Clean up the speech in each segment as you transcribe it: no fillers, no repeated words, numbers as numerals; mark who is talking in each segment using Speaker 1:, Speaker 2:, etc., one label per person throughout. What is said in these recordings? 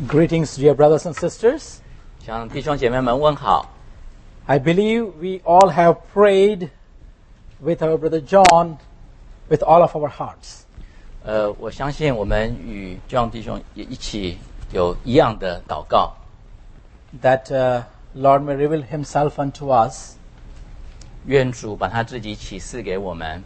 Speaker 1: Greetings, dear brothers and sisters.
Speaker 2: 向弟兄姐妹们问好。
Speaker 1: I believe we all have prayed with our brother John with all of our hearts.
Speaker 2: 我相信我们与 John 弟兄也一起有一样的祷告，
Speaker 1: That Lord may reveal himself unto us,
Speaker 2: 愿主把他自己启示给我们，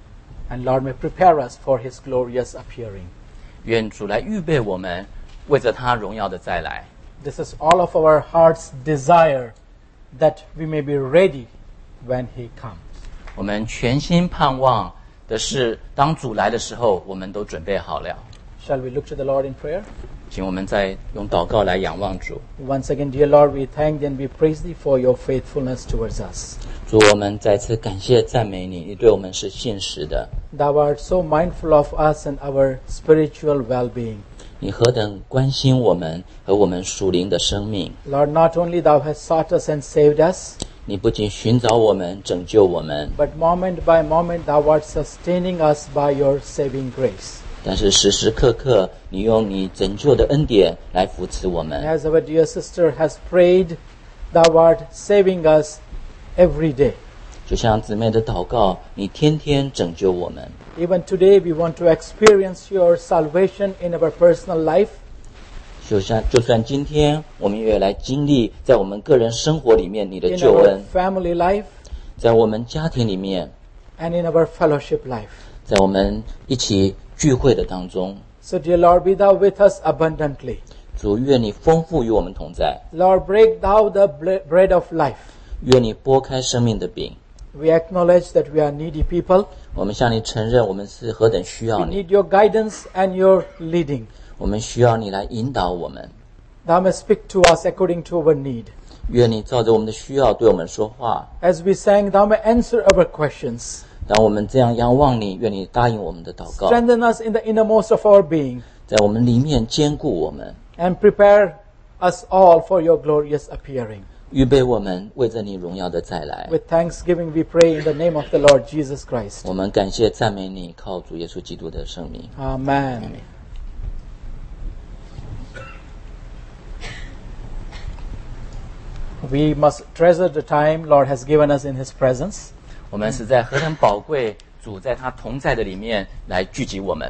Speaker 1: and Lord may prepare us for his glorious appearing.
Speaker 2: 愿主来预备我们，为着他荣耀的再来。
Speaker 1: This is all of our heart's desire, that we may be ready when he comes.
Speaker 2: 我们全心盼望的是，当主来的时候，我们都准备好了。
Speaker 1: Shall we look to the Lord in prayer?
Speaker 2: 请我们再用祷告来仰望主。
Speaker 1: Once again, dear Lord, we thank thee and we praise thee for your faithfulness towards us.
Speaker 2: 主，我们再次感谢赞美你，你对我们是信实的。
Speaker 1: Thou art so mindful of us and our spiritual well-being.
Speaker 2: 你何等关心我们和我们属灵的生命。
Speaker 1: Lord, not only thou hast sought us and saved us,
Speaker 2: 你不仅寻找我们、拯救我们，
Speaker 1: but moment by moment thou art sustaining us by your saving grace.
Speaker 2: 但是时时刻刻，你用你拯救的恩典来扶持我
Speaker 1: And
Speaker 2: 们。
Speaker 1: as our dear sister has prayed, thou art saving us every day.
Speaker 2: 就像姊妹的祷告，你天天拯救我们。
Speaker 1: Even today we want to experience your salvation in our personal life,
Speaker 2: 就算今天我们也来经历在我们个人生活里面你的
Speaker 1: in
Speaker 2: 救
Speaker 1: our
Speaker 2: 恩，
Speaker 1: family life,
Speaker 2: 在我们家庭里面，
Speaker 1: and in our fellowship life.
Speaker 2: 在我们一起聚会的当中。
Speaker 1: So dear Lord, be thou with us abundantly.
Speaker 2: 主，愿你丰富与我们同在，
Speaker 1: Lord, break thou the bread of life.
Speaker 2: 愿你拨开生命的饼。
Speaker 1: We acknowledge that we are needy people.
Speaker 2: 我们向你承认，我们是何等需要
Speaker 1: We
Speaker 2: 你，
Speaker 1: need your guidance and your leading.
Speaker 2: 我们需要你来引导我们。
Speaker 1: Thou may speak to us according to our need.
Speaker 2: 愿你照着我们的需要对我们说话。
Speaker 1: As we sang, thou may answer our questions.
Speaker 2: 当我们这样仰望你，愿你答应我们的祷告，
Speaker 1: Strengthen us in the innermost of our being,
Speaker 2: 在我们里面坚固我们，
Speaker 1: and prepare us all for your glorious appearing.
Speaker 2: 预备我们为着你荣耀的再来。
Speaker 1: With thanksgiving we pray in the name of the Lord Jesus Christ.
Speaker 2: 我们感谢赞美你，靠主耶稣基督的圣名。
Speaker 1: Amen. We must treasure the time Lord has given us in his presence.
Speaker 2: 我们实在何等宝贵，主在他同在的里面来聚集我们。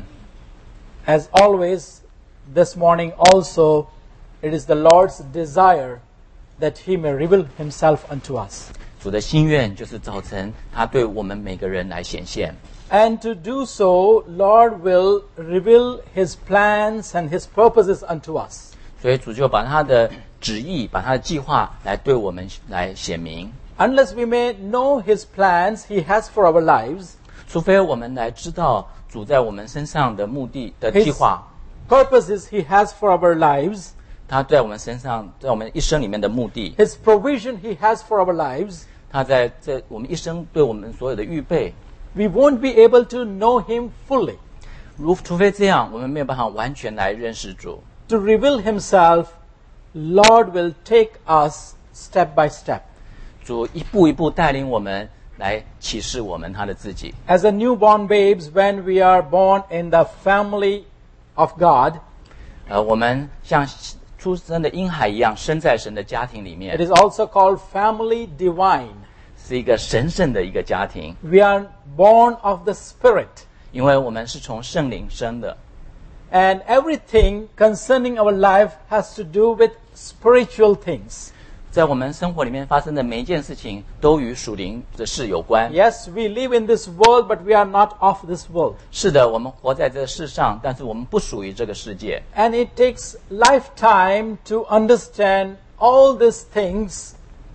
Speaker 1: As always, this morning also, it is the Lord's desire that he may reveal himself unto us.
Speaker 2: 主的心愿就是早晨他对我们每个人来显现。
Speaker 1: And to do so, Lord will reveal his plans and his purposes unto us.
Speaker 2: 所以主就把他的旨意、把他的计划来对我们来显明。
Speaker 1: Unless we may know his plans he has for our lives,
Speaker 2: 除非我们来知道主在我们身上的目的的计划，
Speaker 1: purposes he has for our lives,
Speaker 2: 他在我们身上，在我们一生里面的目的，
Speaker 1: his provision he has for our lives,
Speaker 2: 他在我们一生对我们所有的预备。
Speaker 1: we won't be able to know him fully.
Speaker 2: 除非这样，我们没有办法完全来认识主。
Speaker 1: To reveal himself, Lord will take us step by step.
Speaker 2: 主一步一步带领我们来启示我们他的自己。
Speaker 1: As a newborn babes, when we are born in the family of God,
Speaker 2: 我们像出生的婴孩一样，生在神的家庭里
Speaker 1: it
Speaker 2: 面，
Speaker 1: is also called family divine.
Speaker 2: 是一个神圣的一个家庭，
Speaker 1: We are born of the Spirit.
Speaker 2: 因为我们是从圣灵生的。
Speaker 1: And everything concerning our life has to do with spiritual things.
Speaker 2: 在我们生活里面发生的每一件事情，都与属灵的事有关。
Speaker 1: Yes, we live in this world, but we are not of this world.
Speaker 2: 是的，我们活在这个世上，但是我们不属于这个世界。
Speaker 1: And it takes lifetime to understand all these things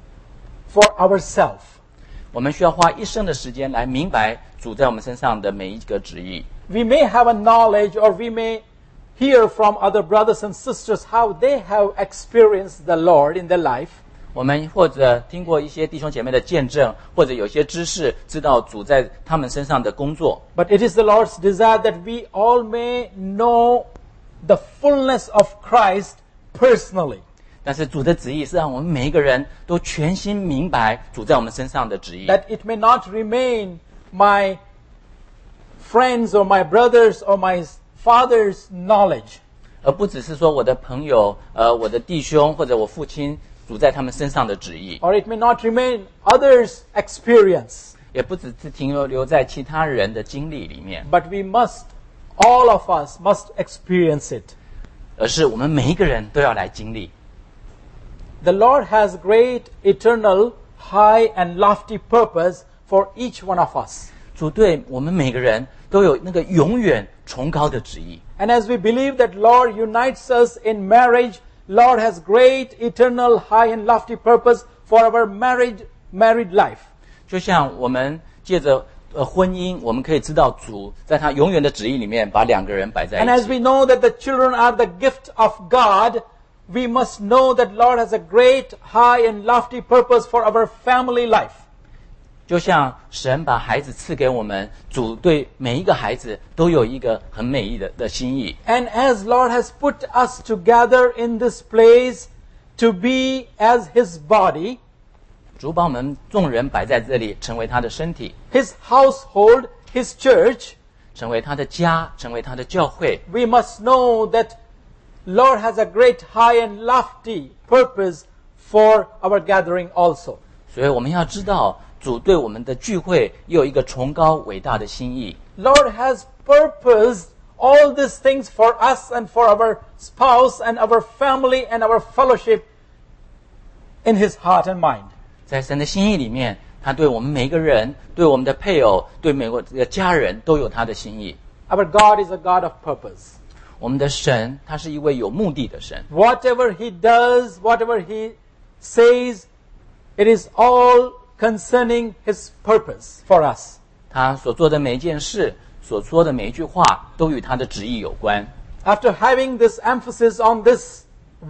Speaker 1: for ourselves.
Speaker 2: 我们需要花一生的时间来明白主在我们身上的每一个旨意。
Speaker 1: We may have a knowledge, or we may hear from other brothers and sisters how they have experienced the Lord in their life.
Speaker 2: 我们或者听过一些弟兄姐妹的见证，或者有些知识，知道主在他们身上的工作。
Speaker 1: But it is the Lord's desire that we all may know the fullness of Christ personally.
Speaker 2: 但是主的旨意是让我们每一个人都全心明白主在我们身上的旨意，
Speaker 1: That it may not remain my friends or my brothers or my father's knowledge.
Speaker 2: 而不只是说我的朋友、我的弟兄或者我父亲主在他们身上的旨意，
Speaker 1: or it may not remain others' experience,
Speaker 2: 也不只是停留在其他人的经历里面，
Speaker 1: but all of us must experience it.
Speaker 2: 而是我们每一个人都要来经历。
Speaker 1: The Lord has great, eternal, high and lofty purpose for each one of us.
Speaker 2: 主对我们每个人都有那个永远崇高的旨意。
Speaker 1: And as we believe that Lord unites us in marriage, Lord has great, eternal, high and lofty purpose for our married life.
Speaker 2: 就像我们借着婚姻，我们可以知道主在他永远的旨意里面把两个人摆在
Speaker 1: And
Speaker 2: 一
Speaker 1: as
Speaker 2: 起。
Speaker 1: we know that the children are the gift of God, we must know that Lord has a great, high and lofty purpose for our family life.
Speaker 2: 就像神把孩子赐给我们，主对每一个孩子都有一个很美丽的心意。
Speaker 1: And as Lord has put us together in this place to be as His body,
Speaker 2: 主把我们众人摆在这里，成为他的身体，
Speaker 1: His household, His church,
Speaker 2: 成为他的家，成为他的教会。
Speaker 1: we must know that Lord has a great, high and lofty purpose for our gathering also.
Speaker 2: 所以我们要知道，主对我们的聚会也有一个崇高伟大的心意。
Speaker 1: Lord has purposed all these things for us and for our spouse and our family and our fellowship in His heart and mind.
Speaker 2: 在神的心意里面，他对我们每一个人，对我们的配偶，对每个家人都有他的心意。
Speaker 1: Our God is a God of purpose.
Speaker 2: 我们的神，他是一位有目的的神。
Speaker 1: Whatever He does, whatever He says, it is all concerning His purpose for us.
Speaker 2: 他所做的每一件事，所说的每一句话，都与他的旨意有关。
Speaker 1: After having this emphasis on this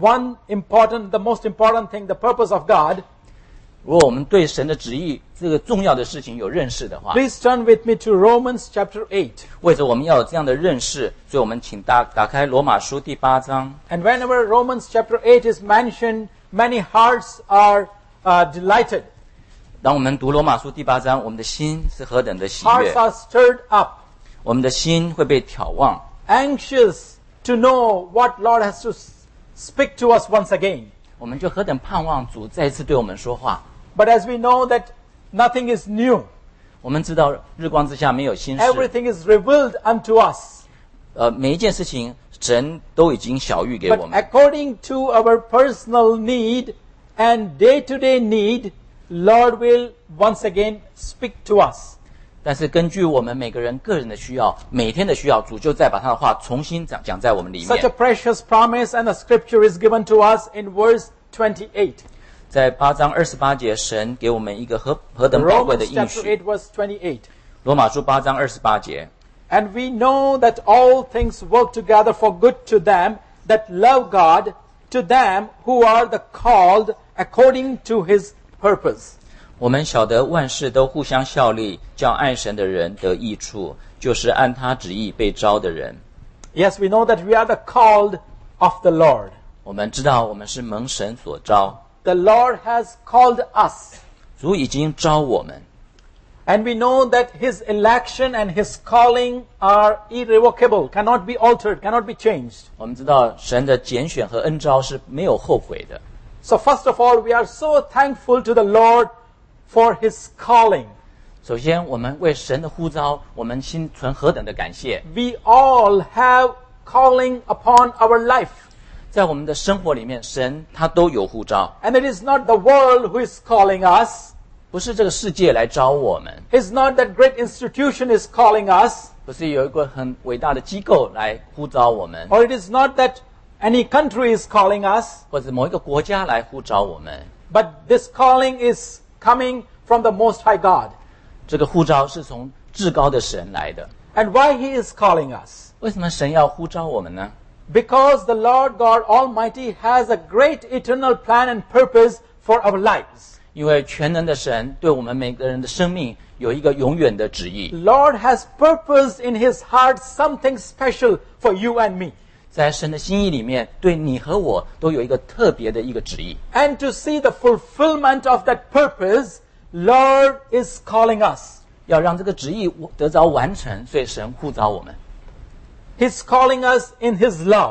Speaker 1: the most important thing, the purpose of God,
Speaker 2: 如果我们对神的旨意这个重要的事情有认识的话，
Speaker 1: please turn with me to Romans chapter 8.
Speaker 2: 为着我们要有这样的认识，所以我们请打开罗马书第8章。
Speaker 1: And whenever Romans chapter 8 is mentioned, many hearts are delighted.
Speaker 2: 当我们读罗马书第8章，我们的心是何等的喜
Speaker 1: Hearts
Speaker 2: 悦，
Speaker 1: are stirred up,
Speaker 2: 我们的心会被挑旺，
Speaker 1: anxious to know what Lord has to speak to us once again.
Speaker 2: 我们就何等盼望主再一次对我们说话。
Speaker 1: But as we know that nothing is new,
Speaker 2: 我们知道日光之下没有新事，
Speaker 1: everything is revealed unto us.
Speaker 2: 每一件事情神都已经晓谕给
Speaker 1: But
Speaker 2: 我们。
Speaker 1: according to our personal need and day-to-day need, Lord will once again speak to us.
Speaker 2: 但是根据我们每个人个人的需要，每天的需要，主就再把他的话重新讲在我们里
Speaker 1: Such a
Speaker 2: 面。
Speaker 1: precious promise and a scripture is given to us in verse 28.
Speaker 2: 在8章28节，神给我们一个何等宝贵的
Speaker 1: Romans
Speaker 2: 应
Speaker 1: chapter
Speaker 2: 许。
Speaker 1: 8 verse 28.
Speaker 2: 罗马书8章28节，
Speaker 1: And we know that all things work together for good to them that love God, to them who are the called according to His purpose.
Speaker 2: 我们晓得万事都互相效力，叫爱神的人得益处，就是按他旨意被招的人。
Speaker 1: Yes, we know that we are the called of the Lord.
Speaker 2: 我们知道我们是蒙神所招，
Speaker 1: The Lord has called us.
Speaker 2: 主已经招我们。
Speaker 1: And we know that His election and His calling are irrevocable, cannot be altered, cannot be changed.
Speaker 2: 我们知道神的拣选和恩招是没有后悔的。
Speaker 1: So first of all, we are so thankful to the Lord for His calling.
Speaker 2: 首先，我们为神的呼召，我们心存何等的感谢。
Speaker 1: We all have calling upon our life.
Speaker 2: 在我们的生活里面，神他都有呼召，
Speaker 1: And it is not the world who is calling us.
Speaker 2: 不是这个世界来招我们，
Speaker 1: It's not that great institution is calling us.
Speaker 2: 不是有一个很伟大的机构来呼召我们，
Speaker 1: Or it is not that any country is calling us.
Speaker 2: 或者某一个国家来呼召我们。
Speaker 1: But this calling is coming from the Most High God.
Speaker 2: 这个呼召是从至高的神来的。
Speaker 1: And why He is calling us?
Speaker 2: 为什么神要呼召我们呢？
Speaker 1: Because the Lord God Almighty has a great eternal plan and purpose for our lives.
Speaker 2: 因为全能的神对我们每个人的生命有一个永远的旨意，
Speaker 1: Lord has purposed in His heart something special for you and me.
Speaker 2: 在神的心意里面，对你和我都有一个特别的一个旨意。
Speaker 1: And to see the fulfillment of that purpose, Lord is calling us.
Speaker 2: 要让这个旨意得着完成，所以神呼召我们。
Speaker 1: He's calling us in His love.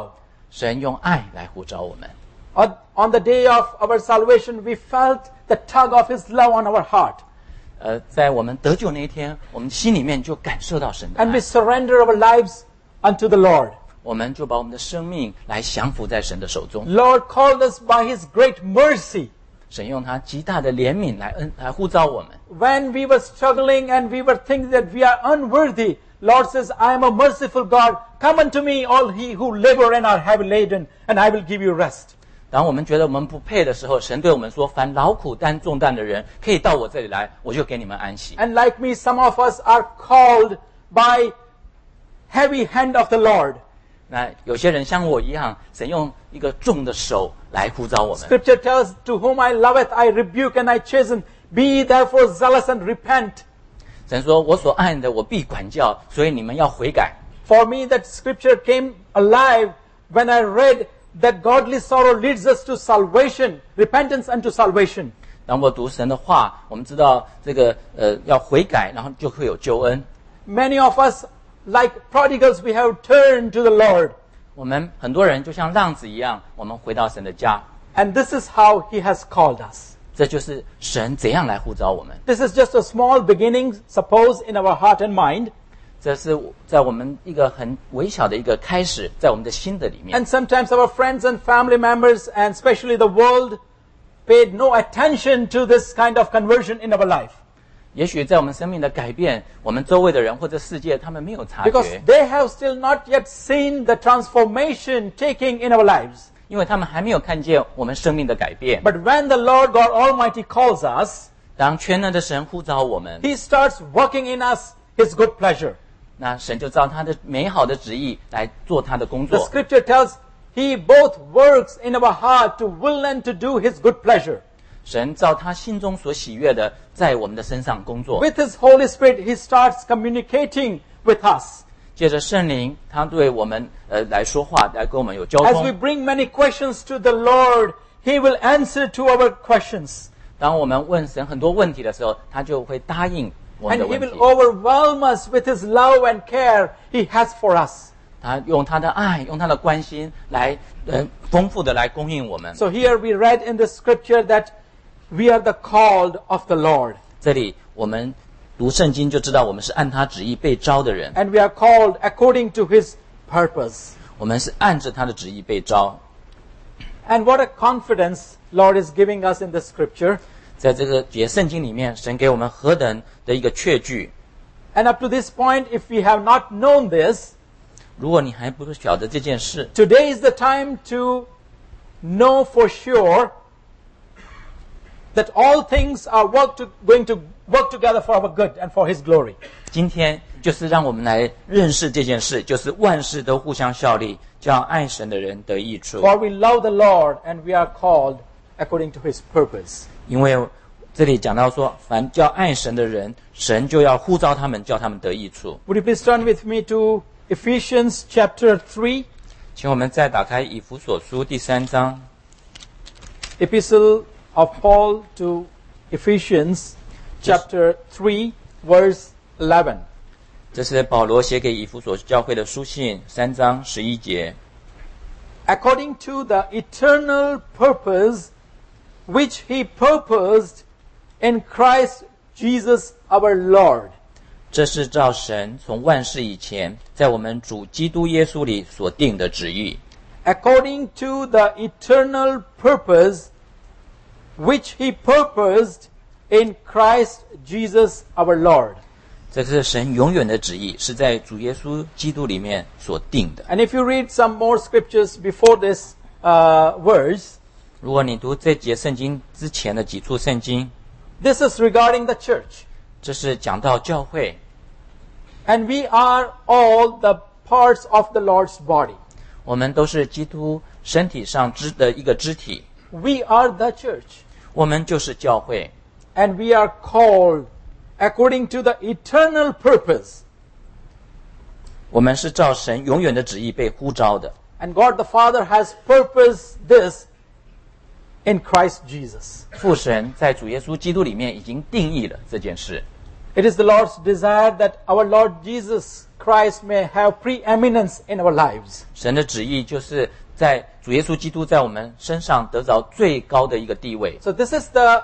Speaker 2: 神用爱来呼召我们。
Speaker 1: On the day of our salvation, we felt the tug of His love on our heart.
Speaker 2: 在我们得救那一天，我们心里面就感受到神的
Speaker 1: And we
Speaker 2: 爱，
Speaker 1: surrender our lives unto the Lord.
Speaker 2: 我们就把我们的生命来降服在神的手中。
Speaker 1: Lord called us by His great mercy.
Speaker 2: 神用他极大的怜悯来呼召我们。
Speaker 1: When we were struggling and we were thinking that we are unworthy, Lord says, I am a merciful God. Come unto me, all ye who labor and are heavy laden, and I will give you rest.
Speaker 2: 当我们觉得我们不配的时候，神对我们说：“凡劳苦担重担的人，可以到我这里来，我就给你们安息。”
Speaker 1: And like me, some of us are called by heavy hand of the Lord.
Speaker 2: 那有些人像我一样，神用一个重的手来呼召我们。
Speaker 1: Scripture tells, To whom I loveth, I rebuke and I chasten. Be ye therefore zealous and repent.
Speaker 2: 神说：“我所爱的，我必管教，所以你们要悔改。”
Speaker 1: For me, that scripture came alive when I read that godly sorrow leads us to salvation, repentance unto salvation.
Speaker 2: 当我读神的话，我们知道这个要悔改，然后就会有救恩。
Speaker 1: Many of us, like prodigals, we have turned to the Lord.
Speaker 2: 我们很多人就像浪子一样，我们回到神的家。
Speaker 1: And this is how He has called us.
Speaker 2: 这就是神怎样来呼召我们。
Speaker 1: This is just a small beginning, suppose, in our heart and mind.
Speaker 2: 这是在我们一个很微小的一个开始，在我们的心的里面。
Speaker 1: And sometimes our friends and family members, and especially the world, paid no attention to this kind of conversion in our life.
Speaker 2: 也许在我们生命的改变，我们周围的人或者世界，他们没有察
Speaker 1: Because
Speaker 2: 觉，
Speaker 1: they have still not yet seen the transformation taking in our lives.
Speaker 2: 因为他们还没有看见我们生命的改变。
Speaker 1: But when the Lord God Almighty calls us,
Speaker 2: 当全能的神呼召我们，
Speaker 1: He starts working in us His good pleasure.
Speaker 2: 那神就照他的美好的旨意来做他的工
Speaker 1: The
Speaker 2: 作。
Speaker 1: scripture tells He both works in our heart to will and to do His good pleasure.
Speaker 2: 神照他心中所喜悦的，在我们的身上工作。
Speaker 1: With His Holy Spirit, He starts communicating with us.
Speaker 2: 借着圣灵，他对我们来说话，来跟我们有交
Speaker 1: As we
Speaker 2: 通。
Speaker 1: bring many questions to the Lord, He will answer to our questions.
Speaker 2: 当我们问神很多问题的时候，他就会答应我们
Speaker 1: And
Speaker 2: 的
Speaker 1: He
Speaker 2: 问
Speaker 1: will
Speaker 2: 题。
Speaker 1: overwhelm us with His love and care He has for us.
Speaker 2: 他用他的爱，用他的关心来丰富的来供应我们。
Speaker 1: So here we read in the scripture that we are the called of the Lord.
Speaker 2: 这里我们读圣经就知道，我们是按他旨意被招的人，
Speaker 1: And we are called according to His purpose.
Speaker 2: 我们是按着他的旨意被招。
Speaker 1: And what a confidence Lord is giving us in the scripture.
Speaker 2: 在这个节圣经里面，神给我们何等的一个确据。
Speaker 1: And up to this point, if we have not known this,
Speaker 2: 如果你还不晓得这件事，
Speaker 1: today is the time to know for sure that all things are going to work together for our good and for His glory.
Speaker 2: 今天就是让我们来认识这件事，就是万事都互相效力，叫爱神的人得益处。
Speaker 1: For we love the Lord and we are called according to His purpose.
Speaker 2: 因为这里讲到说，凡叫爱神的人，神就要呼召他们，叫他们得益处。
Speaker 1: Would you please turn with me to Ephesians chapter 3,
Speaker 2: 请我们再打开以弗所书第3章，
Speaker 1: Epistle of Paul to Ephesians chapter 3, verse 11.
Speaker 2: 这是保罗写给以弗所教会的书信3章11节。
Speaker 1: According to the eternal purpose which He purposed in Christ Jesus our Lord.
Speaker 2: 这是照神从万事以前，在我们主基督耶稣里所定的旨意。
Speaker 1: According to the eternal purpose which He purposed in Christ Jesus our Lord.
Speaker 2: 这是神永远的旨意，是在主耶稣基督里面所定的。
Speaker 1: And if you read some more scriptures before this verse,
Speaker 2: 如果你读这节圣经之前的几处圣经，
Speaker 1: this is regarding the church.
Speaker 2: 这是讲到教会，
Speaker 1: And we are all the parts of the Lord's body.
Speaker 2: 我们都是基督身体上的一个肢体，
Speaker 1: We are the church.
Speaker 2: 我们就是教会。
Speaker 1: And we are called according to the eternal purpose.
Speaker 2: 我们是照神永远的旨意被呼召的。
Speaker 1: And God the Father has purposed this in Christ Jesus.
Speaker 2: 父神在主耶稣基督里面已经定义了这件事。
Speaker 1: It is the Lord's desire that our Lord Jesus Christ may have preeminence in our lives.
Speaker 2: 神的旨意就是在主耶稣基督在我们身上得着最高的一个地位。
Speaker 1: So this is the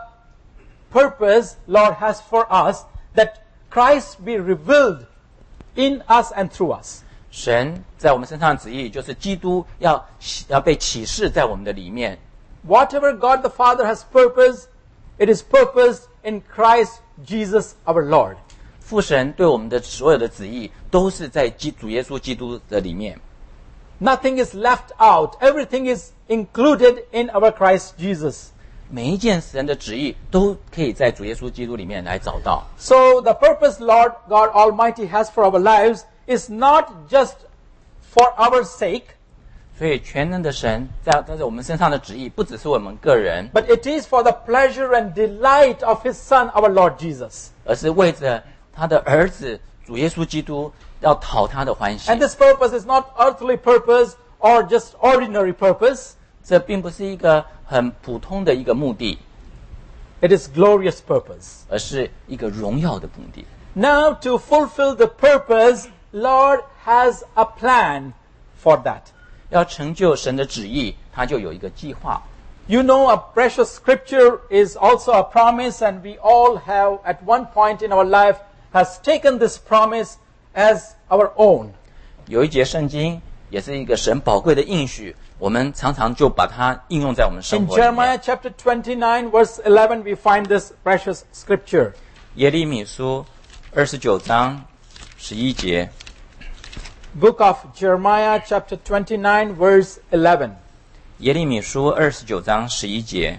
Speaker 1: purpose Lord has for us, that Christ be revealed in us and through us.
Speaker 2: 神在我们身上的旨意就是基督要被启示在我们的里面。
Speaker 1: Whatever God the Father has purposed, it is purposed in Christ Jesus our Lord.
Speaker 2: 父神对我们的所有的旨意都是在主耶稣基督的里面，
Speaker 1: Nothing is left out. Everything is included in our Christ Jesus.
Speaker 2: 每一件神的旨意都可以在主耶稣基督里面来找到。
Speaker 1: So the purpose Lord God Almighty has for our lives is not just for our sake,
Speaker 2: 所以全能的神在我们身上的旨意，不只是我们个人，
Speaker 1: but it is for the pleasure and delight of His Son, our Lord Jesus.
Speaker 2: 而是为着他的儿子主耶稣基督要讨他的欢喜。
Speaker 1: And this purpose is not earthly purpose or just ordinary purpose.
Speaker 2: 这并不是一个很普通的一个目的，
Speaker 1: It is glorious purpose.
Speaker 2: 而是一个荣耀的目的。
Speaker 1: Now to fulfill the purpose, Lord has a plan for that.
Speaker 2: 要成就神的旨意，他就有一个计划。
Speaker 1: You know, a precious scripture is also a promise, and we all have at one point in our life has taken this promise as our own.
Speaker 2: 有一节圣经也是一个神宝贵的应许，我们常常就把它应用在我们生
Speaker 1: In
Speaker 2: 活里
Speaker 1: Jeremiah
Speaker 2: 面。
Speaker 1: chapter 29 verse 11 we find this precious scripture.
Speaker 2: 耶利米书29章11节，
Speaker 1: Book of Jeremiah chapter 29 verse 11.
Speaker 2: 耶利米书29章11节，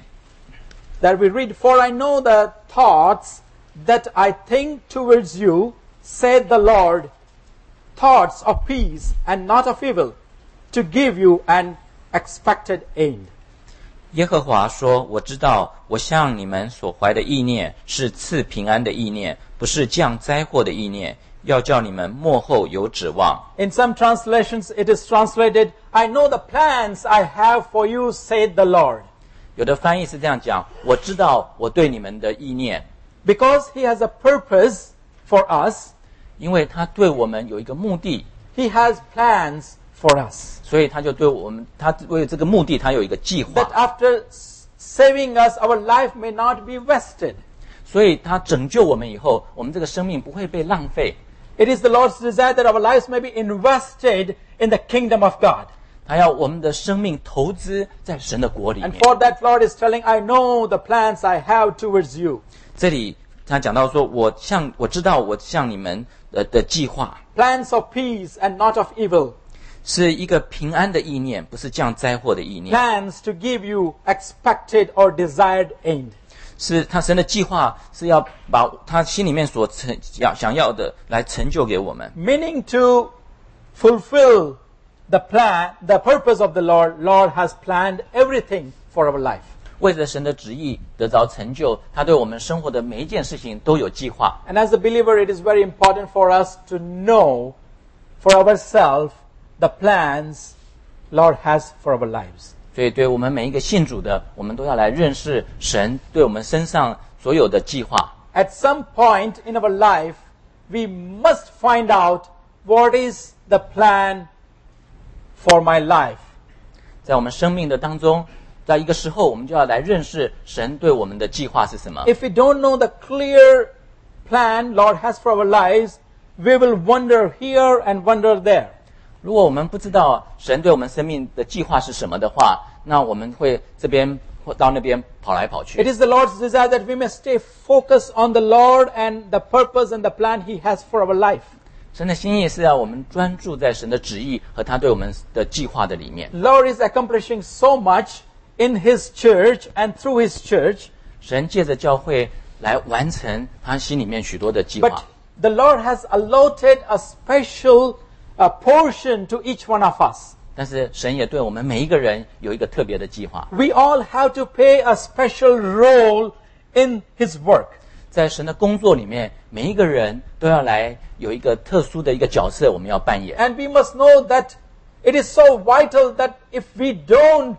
Speaker 1: That we read, For I know the thoughts that I think towards you, said the Lord, thoughts of peace and not of evil, to give you an expected end.
Speaker 2: 耶和华说：“我知道，我向你们所怀的意念是赐平安的意念，不是降灾祸的意念，要叫你们末后有指望。”
Speaker 1: In some translations it is translated, I know the plans I have for you, said the Lord.
Speaker 2: 有的翻译是这样讲：“我知道我对你们的意念，
Speaker 1: Because He has a purpose for us,
Speaker 2: 因为他对我们有一个目的，
Speaker 1: He has plans for us.
Speaker 2: 所以他就对我们，他为这个目的，他有一个计
Speaker 1: That
Speaker 2: 划，
Speaker 1: after saving us, our life may not be wasted.
Speaker 2: 所以他拯救我们以后，我们这个生命不会被浪费。
Speaker 1: It is the Lord's desire that our lives may be invested in the kingdom of God.
Speaker 2: 他要我们的生命投资在神的国里
Speaker 1: And
Speaker 2: 面。
Speaker 1: for that, Lord is telling, I know the plans I have towards you.
Speaker 2: 这里他讲到说，我知道我向你们的计划
Speaker 1: Plans of peace and not of evil.
Speaker 2: 是一个平安的意念，不是降灾祸的意念。
Speaker 1: Plans to give you expected or desired end.
Speaker 2: 是他神的计划是要把他心里面所想要的来成就给我们。
Speaker 1: Meaning to fulfill the plan, the purpose of the Lord, Lord has planned everything for our life.
Speaker 2: 为着神的旨意得着成就，他对我们生活的每一件事情都有计划。
Speaker 1: And as a believer, it is very important for us to know for ourselves the plans Lord has for our lives.
Speaker 2: 所以对我们每一个信主的，我们都要来认识神对我们身上所有的计划。
Speaker 1: At some point in our life, we must find out what is the plan for my life.
Speaker 2: 在我们生命的当中，在一个时候，我们就要来认识神对我们的计划是什么。
Speaker 1: If we don't know the clear plan Lord has for our lives, we will wander here and wander there.
Speaker 2: 如果我们不知道神对我们生命的计划是什么的话，那我们会这边或到那边跑来跑
Speaker 1: It
Speaker 2: 去。
Speaker 1: is the Lord's desire that we may stay focused on the Lord and the purpose and the plan He has for our life.
Speaker 2: 神的心意是要我们专注在神的旨意和他对我们的计划的里面。
Speaker 1: Lord is accomplishing so much in His church and through His church,
Speaker 2: 神借着教会来完成他心里面许多的计
Speaker 1: but
Speaker 2: 划。
Speaker 1: the Lord has allotted a special portion to each one of us.
Speaker 2: 但是神也对我们每一个人有一个特别的计划，
Speaker 1: We all have to play a special role in His work.
Speaker 2: 在神的工作里面，每一个人都要来有一个特殊的一个角色，我们要扮演。
Speaker 1: And we must know that it is so vital that if we don't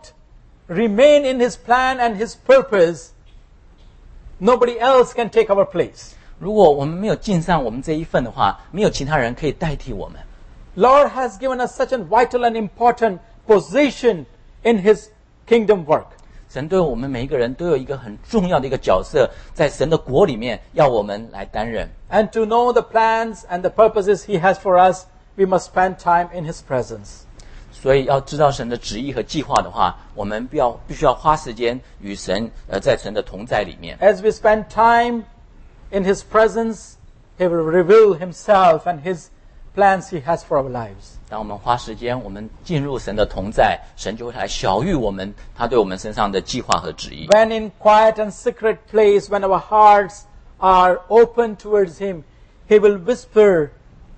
Speaker 1: remain in His plan and His purpose, nobody else can take our place.
Speaker 2: 如果我们没有尽上我们这一份的话，没有其他人可以代替我们。
Speaker 1: Lord has given us such a vital and important position in His kingdom work.
Speaker 2: 神对我们每一个人都有一个很重要的一个角色，在神的国里面要我们来担任。
Speaker 1: And to know the plans and the purposes He has for us, we must spend time in His presence.
Speaker 2: 所以要知道神的旨意和计划的话，我们必须要花时间与神在神的同在里面。
Speaker 1: As we spend time in His presence, He will reveal Himself and His plans He has for our lives.
Speaker 2: 当我们花时间，我们进入神的同在，神就会来晓谕我们他对我们身上的计划和旨意。
Speaker 1: When in quiet and secret place, when our hearts are open towards Him, He will whisper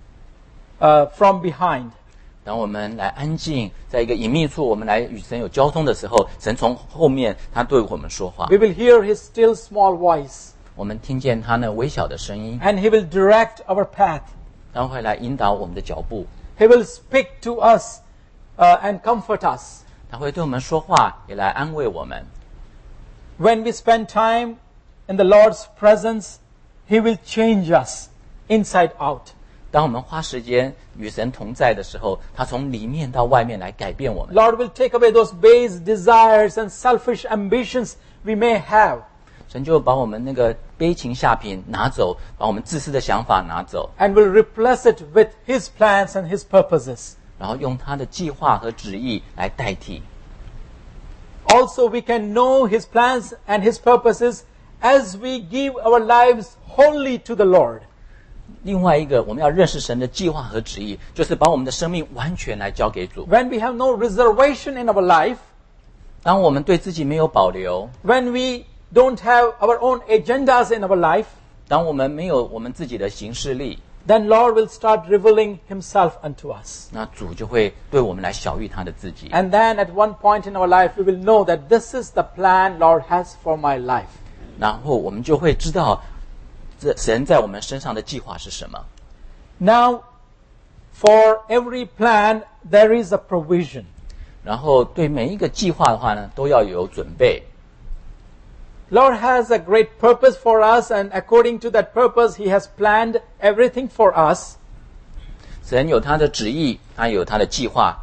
Speaker 1: from behind.
Speaker 2: 当我们来安静，在一个隐秘处，我们来与神有交通的时候，神从后面他对我们说话。
Speaker 1: We will hear His still small voice.
Speaker 2: 我们听见他那微小的声音，
Speaker 1: And He will direct our path.
Speaker 2: 他会来引导我们的脚步，
Speaker 1: He will speak to us and comfort us.
Speaker 2: 他会对我们说话，也来安慰我们。
Speaker 1: When we spend time in the Lord's presence, He will change us inside out.
Speaker 2: 当我们花时间与神同在的时候，他从里面到外面来改变我们。
Speaker 1: Lord will take away those base desires and selfish ambitions we may have.
Speaker 2: 神就把我们那个悲情下品拿走，把我们自私的想法拿走，
Speaker 1: And will replace it with His plans and His purposes.
Speaker 2: 然后用他的计划和旨意来代替。
Speaker 1: Also, we can know His plans and His purposes as we give our lives wholly to the Lord.
Speaker 2: 另外一个，我们要认识神的计划和旨意，就是把我们的生命完全来交给主。
Speaker 1: When we have no reservation in our life,
Speaker 2: 当我们对自己没有保留，
Speaker 1: when we don't have our own agendas in our life,
Speaker 2: 当我们没有我们自己的行事力，
Speaker 1: then Lord will start revealing Himself unto us.
Speaker 2: 那主就会对我们来晓谕他的自己。
Speaker 1: And then at one point in our life, we will know that this is the plan Lord has for my life.
Speaker 2: 然后我们就会知道，这神在我们身上的计划是什么。
Speaker 1: Now, for every plan, there is a provision.
Speaker 2: 然后对每一个计划的话呢，都要有准备。
Speaker 1: Lord has a great purpose for us, and according to that purpose, He has planned everything for us.
Speaker 2: 神有他的旨意，他有他的计划，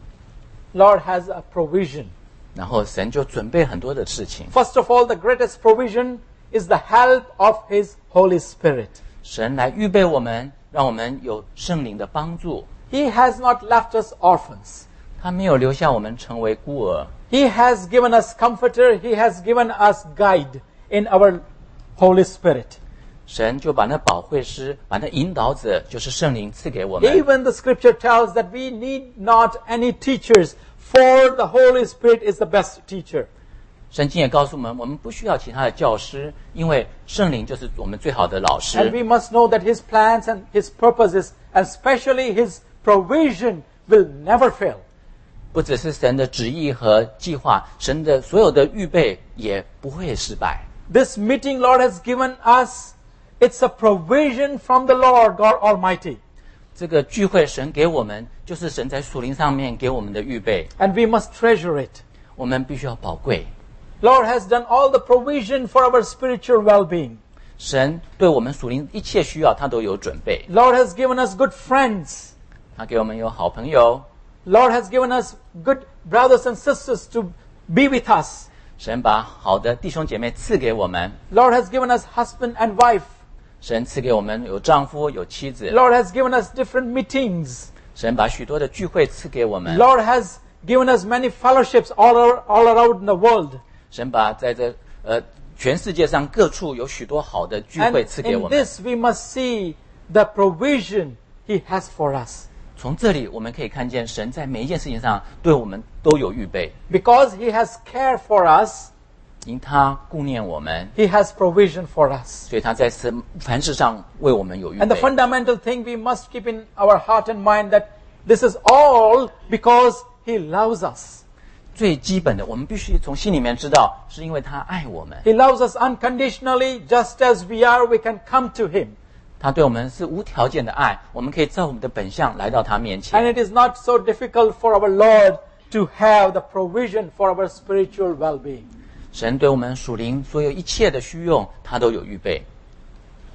Speaker 1: Lord has a provision.
Speaker 2: 然后神就准备很多的事情。
Speaker 1: First of all, the greatest provision is the help of His Holy Spirit.
Speaker 2: 神来预备我们，让我们有圣灵的帮助。
Speaker 1: He has not left us orphans.
Speaker 2: 他没有留下我们成为孤儿，
Speaker 1: He has given us comforter. He has given us guide in our Holy Spirit.
Speaker 2: 神就把那保惠师，把那引导者，就是圣灵赐给我们。
Speaker 1: Even the scripture tells that we need not any teachers, for the Holy Spirit is the best teacher.
Speaker 2: 圣经也告诉我们，我们不需要其他的教师，因为圣灵就是我们最好的老
Speaker 1: And
Speaker 2: 师。
Speaker 1: we must know that His plans and His purposes, and especially His provision, will never fail.
Speaker 2: 不只是神的旨意和计划，神的所有的预备也不会失败。
Speaker 1: This meeting Lord has given us, it's a provision from the Lord God Almighty.
Speaker 2: 这个聚会神给我们，就是神在属灵上面给我们的预备，
Speaker 1: And we must treasure it.
Speaker 2: 我们必须要宝贵。
Speaker 1: Lord has done all the provision for our spiritual well-being.
Speaker 2: 神对我们属灵一切需要，他都有准备。
Speaker 1: Lord has given us good friends.
Speaker 2: 他给我们有好朋友，
Speaker 1: Lord has given us good brothers and sisters to be with us.
Speaker 2: 神把好的弟兄姐妹赐给我们，
Speaker 1: Lord has given us husband and wife.
Speaker 2: 神赐给我们有丈夫有妻子，
Speaker 1: Lord has given us different meetings.
Speaker 2: 神把许多的聚会赐给我们，
Speaker 1: Lord has given us many fellowships all around the world.
Speaker 2: 神把在这全世界上各处有许多好的聚
Speaker 1: And
Speaker 2: 会赐给我
Speaker 1: in
Speaker 2: 们。
Speaker 1: this we must see the provision He has for us.
Speaker 2: 从这里我们可以看见，神在每一件事情上对我们都有预备，
Speaker 1: Because He has care for us,
Speaker 2: 因他顾念我们，
Speaker 1: He has provision for us.
Speaker 2: 所以他在凡事上为我们有预
Speaker 1: And the
Speaker 2: 备。
Speaker 1: fundamental thing we must keep in our heart and mind that this is all because He loves us.
Speaker 2: 最基本的，我们必须从心里面知道，是因为他爱我们，
Speaker 1: He loves us unconditionally, just as we are, we can come to Him.
Speaker 2: 他对我们是无条件的爱，我们可以照我们的本相来到他面
Speaker 1: And
Speaker 2: 前。
Speaker 1: it is not so difficult for our Lord to have the provision for our spiritual well-being.
Speaker 2: 神对我们属灵所有一切的需用，他都有预备。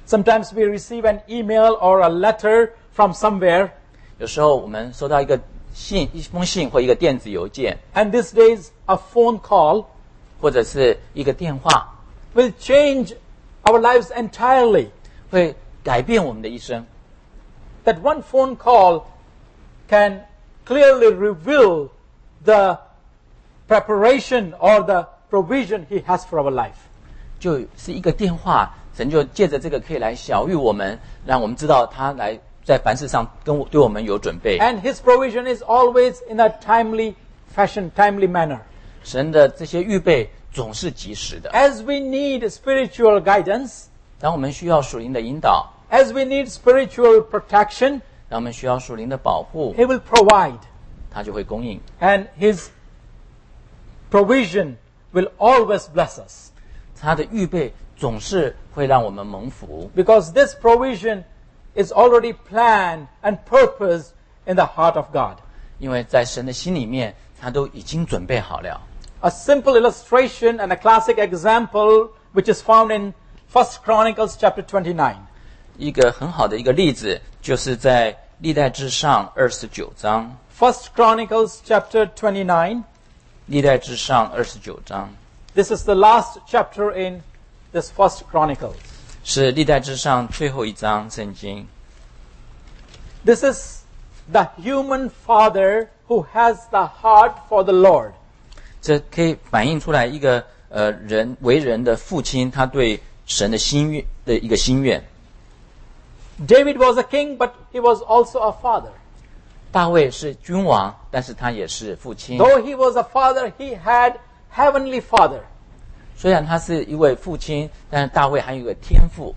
Speaker 1: Sometimes we receive an email or a letter from somewhere,
Speaker 2: 有时候我们收到一封信或一个电子邮件，
Speaker 1: and these days a phone call
Speaker 2: 或者是一个电话，
Speaker 1: will change our lives entirely.
Speaker 2: 会改变我们的一生。
Speaker 1: That one phone call can clearly reveal the preparation or the provision He has for our life.
Speaker 2: 就是一个电话，神就借着这个可以来晓谕我们，让我们知道他来在凡事上对我们有准备。
Speaker 1: And His provision is always in a timely fashion, timely manner.
Speaker 2: 神的这些预备总是及时的。
Speaker 1: As we need spiritual guidance,
Speaker 2: 当我们需要属灵的引导，
Speaker 1: as we need spiritual protection,
Speaker 2: 当我们需要属灵的保护，
Speaker 1: He will provide.
Speaker 2: 他就会供应。
Speaker 1: And His provision will always bless us.
Speaker 2: 他的预备总是会让我们蒙福，
Speaker 1: Because this provision is already planned and purposed in the heart of God.
Speaker 2: 因为在神的心里面，他都已经准备好了。
Speaker 1: A simple illustration and a classic example which is found in 1 Chronicles chapter 29.
Speaker 2: 一个很好的一个例子，就是在历代志上29章。
Speaker 1: 1 Chronicles chapter 29.
Speaker 2: 历代志上29章
Speaker 1: This is the last chapter in this 1 Chronicles.
Speaker 2: 是历代志上最后一章圣经。
Speaker 1: This is the human father who has the heart for the Lord.
Speaker 2: 这可以反映出来一个为人的父亲，他对神的心愿的一个心愿。
Speaker 1: David was a king, but he was also a father.
Speaker 2: 大卫是君王，但是他也是父亲。
Speaker 1: Though he was a father, he had heavenly father.
Speaker 2: 虽然他是一位父亲，但是大卫还有一个天赋，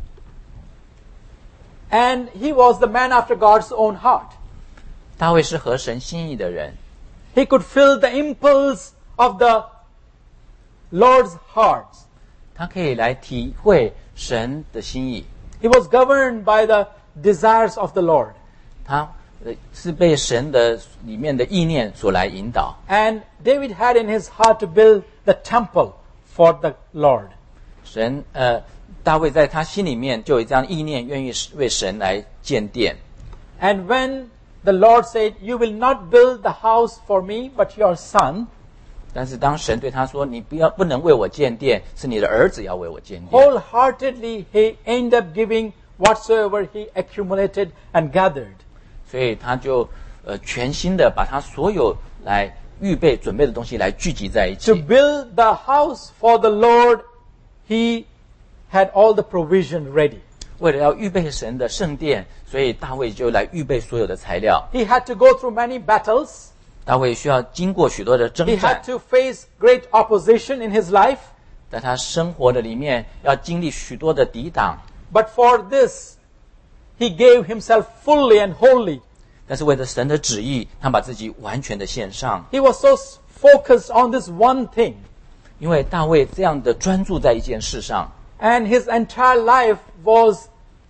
Speaker 1: And he was the man after God's own heart.
Speaker 2: 大卫是合神心意的人，
Speaker 1: He could feel the impulse of the Lord's heart.
Speaker 2: 他可以来体会神的心意。
Speaker 1: He was governed by the desires of the Lord.
Speaker 2: 他是被神的里面的意念所来引导。
Speaker 1: And David had in his heart to build the temple for the Lord.
Speaker 2: 大卫在他心里面就有这样意念，愿意为神来建殿。
Speaker 1: And when the Lord said, "You will not build the house for me, but your son,"
Speaker 2: 但是当神对他说：“你不能为我建殿，是你的儿子要为我建殿。”
Speaker 1: wholeheartedly he ended up giving whatsoever he accumulated and gathered.
Speaker 2: 所以他就全心的把他所有来预备准备的东西来聚集在一
Speaker 1: To
Speaker 2: 起。
Speaker 1: build the house for the Lord, he had all the provision ready.
Speaker 2: 为了要预备神的圣殿，所以大卫就来预备所有的材料。
Speaker 1: He had to go through many battles.
Speaker 2: 大卫需要经过许多的征
Speaker 1: He
Speaker 2: 战
Speaker 1: had，to face great opposition in his life.
Speaker 2: 在他生活的里面要经历许多的抵挡。
Speaker 1: But for this, he gave himself fully and wholly.
Speaker 2: 但是为了神的旨意，他把自己完全的献上。
Speaker 1: He was so focused on this one thing.
Speaker 2: 因为大卫这样的专注在一件事上，
Speaker 1: And his entire life was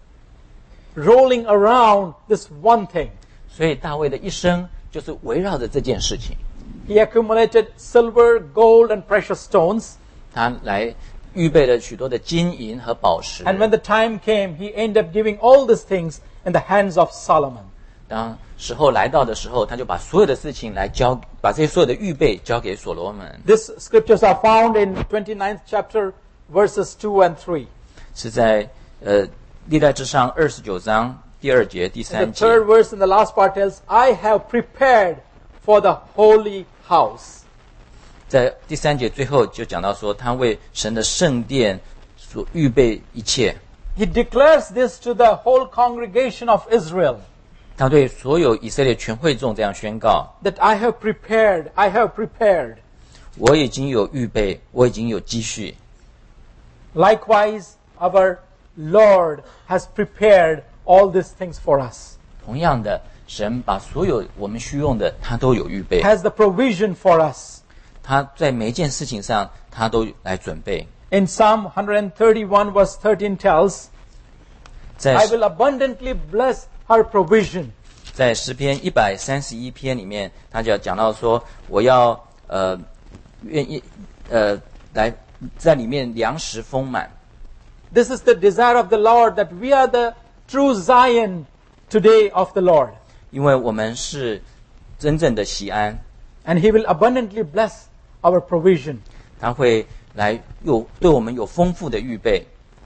Speaker 1: rolling around this one thing.
Speaker 2: 所以大卫的一生就是围绕着这件事情。
Speaker 1: He accumulated silver, gold, and precious stones.
Speaker 2: 他来预备了许多的金银和宝石。
Speaker 1: And when the time came, he ended up giving all these things in the hands of Solomon.
Speaker 2: 当时候来到的时候，他就把所有的事情把这些所有的预备交给所罗门。
Speaker 1: These scriptures are found in 29th chapter, verses 2 and 3.
Speaker 2: 是在历代志上29章第2节、第
Speaker 1: The
Speaker 2: 3节。
Speaker 1: third verse in the last part tells, "I have prepared for the holy house."
Speaker 2: 在第3节最后就讲到说，他为神的圣殿所预备一切。
Speaker 1: He declares this to the whole congregation of Israel,
Speaker 2: 他对所有以色列全会众这样宣告：
Speaker 1: that I have prepared, I have prepared.
Speaker 2: 我已经有预备，我已经有积蓄。
Speaker 1: Likewise, our Lord has prepared all these things for us.
Speaker 2: 同样的，神把所有我们需用的，他都有预备。
Speaker 1: Has the provision for us.
Speaker 2: 他在每一件事情上，他都来准备。
Speaker 1: In Psalm 131 verse 13 tells,
Speaker 2: 在
Speaker 1: I will abundantly bless her provision.
Speaker 2: 在诗篇131篇里面，他就要讲到说，我要愿意来在里面粮食丰满。
Speaker 1: This is the desire of the Lord, that we are the true Zion today of the Lord.
Speaker 2: 因为我们是真正的锡安，
Speaker 1: And He will abundantly bless our provision.
Speaker 2: 他会来对我们有丰富的预备。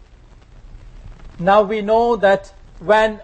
Speaker 1: Now we know that when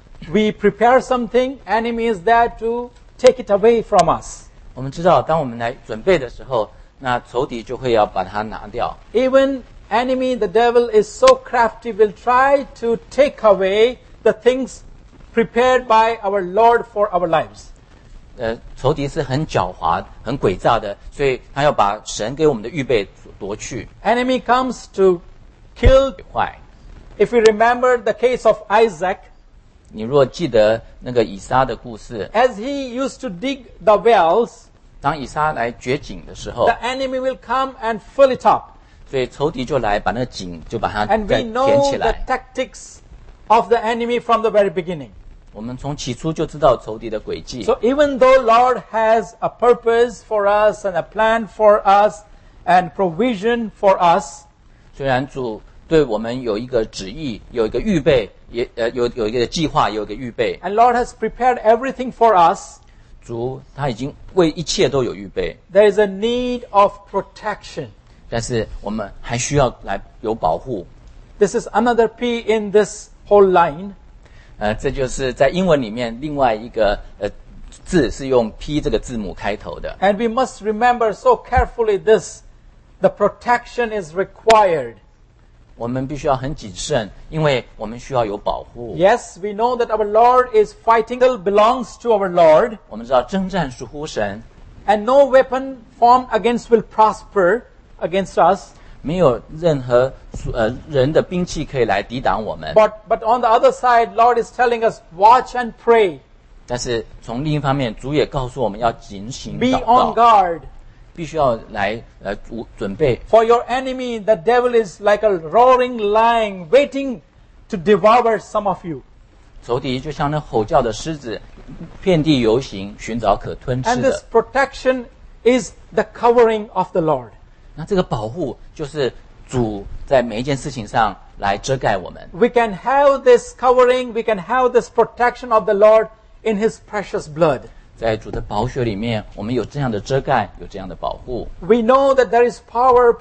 Speaker 1: we prepare something, enemy is there to take it away from us.
Speaker 2: 我们知道，当我们来准备的时候，那仇敌就会要把它拿掉。
Speaker 1: Even enemy, the devil is so crafty, will try to take away the things prepared by our Lord for our lives.
Speaker 2: 仇敌是很狡猾、很诡诈的，所以他要把神给我们的预备夺去。
Speaker 1: Enemy comes to kill.
Speaker 2: 坏，
Speaker 1: If you remember the case of Isaac,
Speaker 2: 你若记得那个以撒的故事，
Speaker 1: as he used to dig the wells,
Speaker 2: 当以撒来掘井的时候
Speaker 1: the，enemy will come and fill it up.
Speaker 2: 所以仇敌就来把那个井就把它
Speaker 1: And
Speaker 2: 再
Speaker 1: we
Speaker 2: 填
Speaker 1: know
Speaker 2: 起
Speaker 1: the
Speaker 2: 来。
Speaker 1: tactics of the enemy from the very beginning.
Speaker 2: 我们从起初就知道仇敌的诡计。
Speaker 1: So even though Lord has a purpose for us and a plan for us and provision for us,
Speaker 2: 虽然主对我们有一个旨意，有一个预备，也有一个计划，有一个预备。
Speaker 1: and Lord has prepared everything for us,
Speaker 2: 主他已经为一切都有预备，
Speaker 1: there is a need of protection.
Speaker 2: 但是我们还需要来有保护。
Speaker 1: This is another P in this whole line.
Speaker 2: 这就是在英文里面另外一个字是用 P 这个字母开头的。
Speaker 1: And we must remember so carefully this, the protection is required.
Speaker 2: 我们必须要很谨慎，因为我们需要有保护。
Speaker 1: Yes, we know that our Lord is fighting, belongs to our Lord,
Speaker 2: 我们知道征战属乎神，
Speaker 1: and no weapon formed against will prosper against us.
Speaker 2: 没有任何人的兵器可以来抵挡我们。
Speaker 1: But on the other side, Lord is telling us, watch and pray.
Speaker 2: 但是从另一方面，主也告诉我们要警醒
Speaker 1: Be
Speaker 2: 祷
Speaker 1: on
Speaker 2: 告，
Speaker 1: guard.
Speaker 2: 必须要来准备。
Speaker 1: For your enemy, the devil is like a roaring lion waiting to devour some of you.
Speaker 2: 仇敌就像那吼叫的狮子，遍地游行，寻找可吞吃
Speaker 1: And this
Speaker 2: 的。
Speaker 1: protection is the covering of the Lord.
Speaker 2: 那这个保护就是主在每一件事情上来遮盖我们。
Speaker 1: We can have this covering, we can have this protection of the Lord in His precious blood.
Speaker 2: 在主的宝血里面，我们有这样的遮盖，有这样的保护。
Speaker 1: We know that there is power,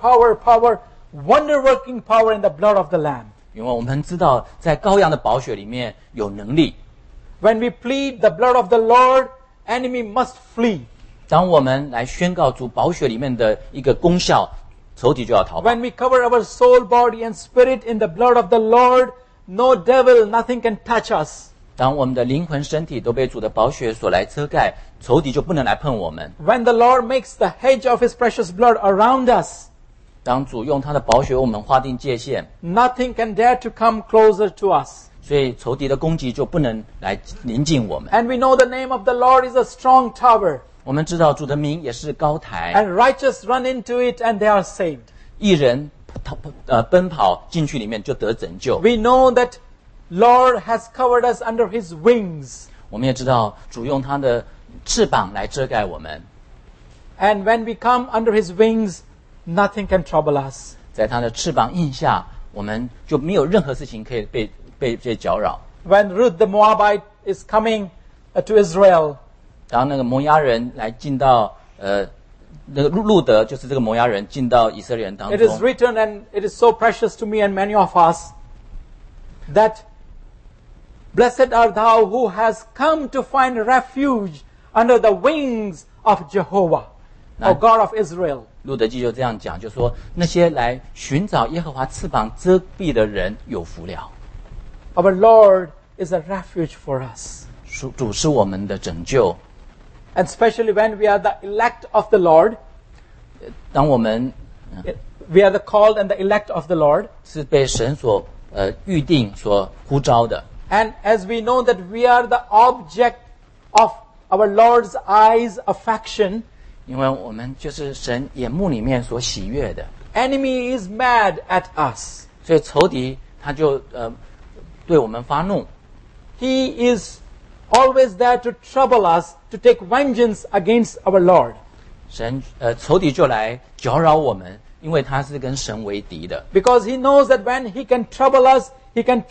Speaker 1: wonder-working power in the blood of the Lamb.
Speaker 2: 因为我们知道，在羔羊的宝血里面有能力。
Speaker 1: When we plead the blood of the Lord, enemy must flee.
Speaker 2: 当我们来宣告主宝血里面的一个功效，仇敌就要逃跑。
Speaker 1: When we cover our soul, body, and spirit in the blood of the Lord, no devil, nothing can touch us.
Speaker 2: 当我们的灵魂、身体都被主的宝血所来遮盖，仇敌就不能来碰我们。
Speaker 1: When the Lord makes the hedge of His precious blood around us,
Speaker 2: 当主用他的宝血为我们划定界限，
Speaker 1: nothing can dare to come closer to us.
Speaker 2: 所以仇敌的攻击就不能来临近我们。
Speaker 1: And we know the name of the Lord is a strong tower,
Speaker 2: 我们知道主的名也是高台，
Speaker 1: and righteous run into it and they are saved.
Speaker 2: 义人奔跑进去里面就得拯救。
Speaker 1: We know that Lord has covered us under His wings.
Speaker 2: 我们也知道主用他的翅膀来遮盖我们，
Speaker 1: And when we come under His wings, nothing can trouble us.
Speaker 2: 在他的翅膀印下，我们就没有任何事情可以被搅扰。
Speaker 1: When Ruth the Moabite is coming to Israel,
Speaker 2: 当那个摩押人来进到那个路德，就是这个摩押人进到以色列人当
Speaker 1: it is
Speaker 2: 中，
Speaker 1: written, and it is so precious to me and many of us, that blessed art thou who has come to find refuge under the wings of Jehovah, O God of Israel.
Speaker 2: 路德记就这样讲，就说那些来寻找耶和华翅膀遮蔽的人有福了。
Speaker 1: Our Lord is a refuge for us.
Speaker 2: 主是我们的拯救，
Speaker 1: And especially when we are the elect of the Lord,
Speaker 2: 当我们
Speaker 1: we are the called and the elect of the Lord.
Speaker 2: 是被神所预定、所呼召的。
Speaker 1: And as we know that we are the object of our Lord's eyes affection,
Speaker 2: 因为我们就是神眼目里面所喜悦的，
Speaker 1: enemy is mad at us.
Speaker 2: 所以仇敌他就对我们发怒，
Speaker 1: He is always there to trouble us, to take vengeance against our Lord.
Speaker 2: 仇敌就来搅扰我们， 因为他是跟神为敌的，
Speaker 1: Because he knows that when he can trouble us, he can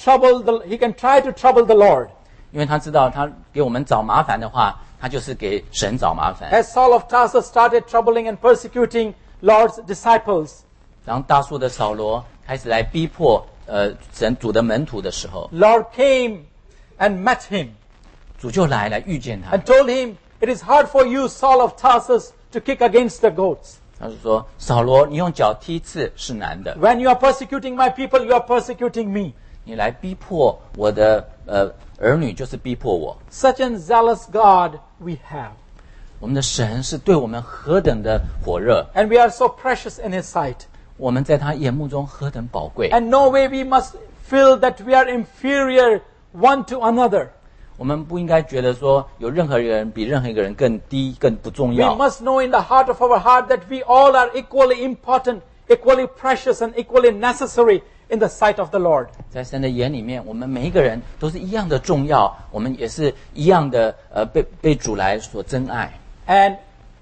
Speaker 1: try to trouble the Lord.
Speaker 2: 因为他知道他给我们找麻烦的话，他就是给神找麻烦。
Speaker 1: As Saul of Tarsus started troubling and persecuting Lord's disciples,
Speaker 2: 然后大数的扫罗开始来逼迫神主的门徒的时候，
Speaker 1: Lord came and met him
Speaker 2: 主就来遇见他，
Speaker 1: and told him, "It is hard for you, Saul of Tarsus, to kick against the goats.
Speaker 2: 他就说：扫罗，你用脚踢刺是难的，
Speaker 1: When you are persecuting my people, you are persecuting me."
Speaker 2: 你来逼迫我的儿女，就是逼迫我。
Speaker 1: Such an zealous God we have.
Speaker 2: 我们的神是对我们何等的火热，
Speaker 1: And we are so precious in his sight.
Speaker 2: 我们在他眼目中何等宝贵。
Speaker 1: And no way we must feel that we are inferior one to another.
Speaker 2: 我们不应该觉得说有任何人比任何一个人更低、更不重
Speaker 1: We
Speaker 2: 要。
Speaker 1: must know in the heart of our heart that we all are equally important, equally precious, and equally necessary in the sight of the Lord.
Speaker 2: 在神的眼里面，我们每一个人都是一样的重要，我们也是一样的被主来所珍爱。
Speaker 1: And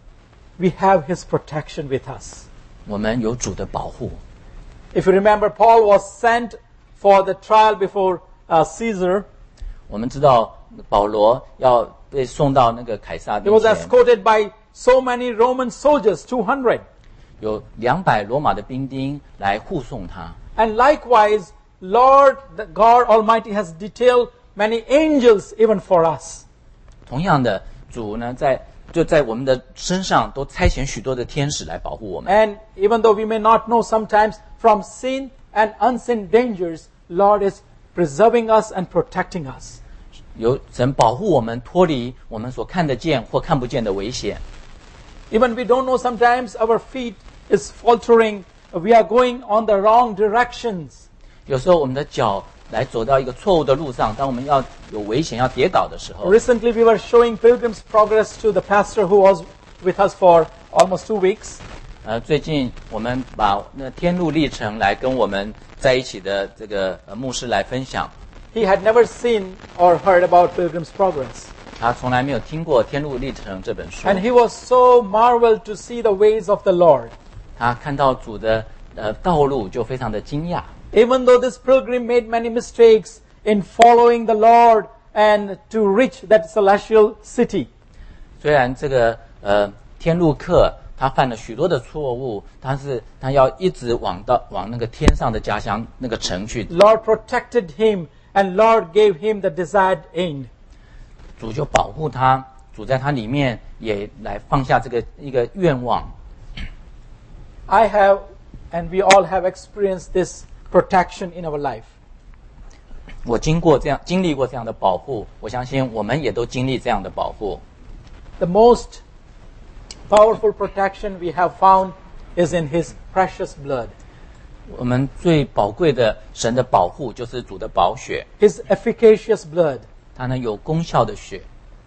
Speaker 1: we have his protection with us.
Speaker 2: 我们有主的保护。
Speaker 1: If you remember, Paul was sent for the trial before Caesar.
Speaker 2: 我们知道保罗要被送到那个凯撒
Speaker 1: He
Speaker 2: 面
Speaker 1: was
Speaker 2: 前，
Speaker 1: escorted by so many Roman soldiers, 200.
Speaker 2: 有200罗马的兵丁来护送他。
Speaker 1: And likewise, Lord the God Almighty has detailed many angels even for us.
Speaker 2: 同样的，主呢就在我们的身上都差遣许多的天使来保护我们。
Speaker 1: And even though we may not know sometimes from seen and unseen dangers, Lord is preserving us and protecting us.
Speaker 2: 有神保护我们脱离我们所看得见或看不见的危险。
Speaker 1: Even we don't know sometimes our feet is faltering. We are going on the wrong directions.
Speaker 2: 有时候我们的脚来走到一个错误的路上，当我们要有危险要跌倒的时候，
Speaker 1: Recently we were showing Pilgrim's Progress to the pastor who was with us for almost 2 weeks.
Speaker 2: 最近我们把那天路历程来跟我们在一起的这个牧师来分享，
Speaker 1: He had never seen or heard about Pilgrim's Progress.
Speaker 2: 他从来没有听过《天路历程》这本书，
Speaker 1: And he was so marveled to see the ways of the Lord.
Speaker 2: 他看到主的道路就非常的惊讶。
Speaker 1: Even though this pilgrim made many mistakes in following the Lord and to reach that celestial city.
Speaker 2: 虽然这个天路客他犯了许多的错误，他要一直往那个天上的家乡那个城去，
Speaker 1: Lord protected him and Lord gave him the desired end.
Speaker 2: 主就保护他，主在他里面也来放下这个一个愿望。
Speaker 1: I have, and we all have experienced this protection in our life.
Speaker 2: 我经历过这样的保护，我相信我们也都经历这样的保护。
Speaker 1: The most powerful protection we have found is in his precious blood.
Speaker 2: 我们最宝贵的神的保护就是主的宝血，
Speaker 1: His efficacious blood.
Speaker 2: 它呢有功效的血。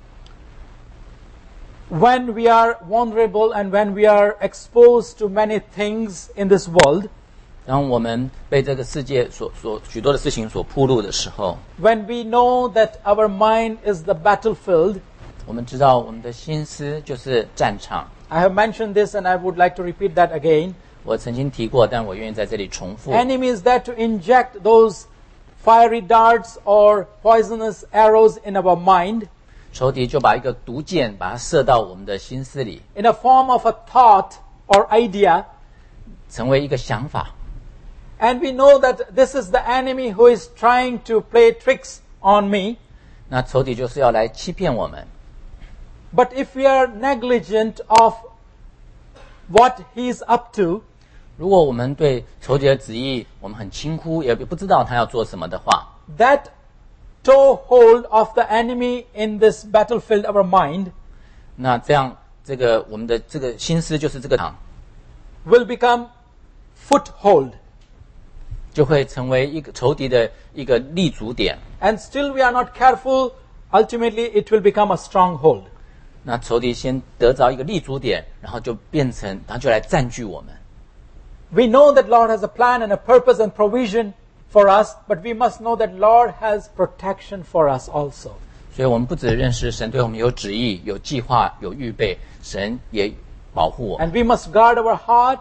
Speaker 1: When we are vulnerable and when we are exposed to many things in this world,
Speaker 2: 当我们被这个世界许多的事情所暴露的时候，
Speaker 1: when we know that our mind is the battlefield,
Speaker 2: 我们知道我们的心思就是战场。
Speaker 1: I have mentioned this and I would like to repeat that again.
Speaker 2: 我曾经提过，但我愿意在这里重复。
Speaker 1: Enemy is there to inject those fiery darts or poisonous arrows in our mind
Speaker 2: 仇敌就把一个毒箭把它射到我们的心思里，
Speaker 1: in a form of a thought or idea.
Speaker 2: 成为一个想法。
Speaker 1: And we know that this is the enemy who is trying to play tricks on me.
Speaker 2: 那仇敌就是要来欺骗我们。
Speaker 1: But if we are negligent of what he is up to,
Speaker 2: 如果我们对仇敌的旨意我们很轻忽，也不知道他要做什么的话，
Speaker 1: that toehold of the enemy in this battlefield, our mind,
Speaker 2: 那这样这个我们的这个心思就是这个场，
Speaker 1: will become foothold.
Speaker 2: 就会成为一个仇敌的一个立足点。
Speaker 1: And still we are not careful, ultimately it will become a stronghold.
Speaker 2: 那仇敌先得着一个立足点，然后就变成他就来占据我们。
Speaker 1: We know that Lord has a plan and a purpose and provision for us, but we must know that Lord has protection for us also.
Speaker 2: 所以我们不只认识神对我们有旨意、有计划、有预备，神也保护我们。
Speaker 1: And we must guard our heart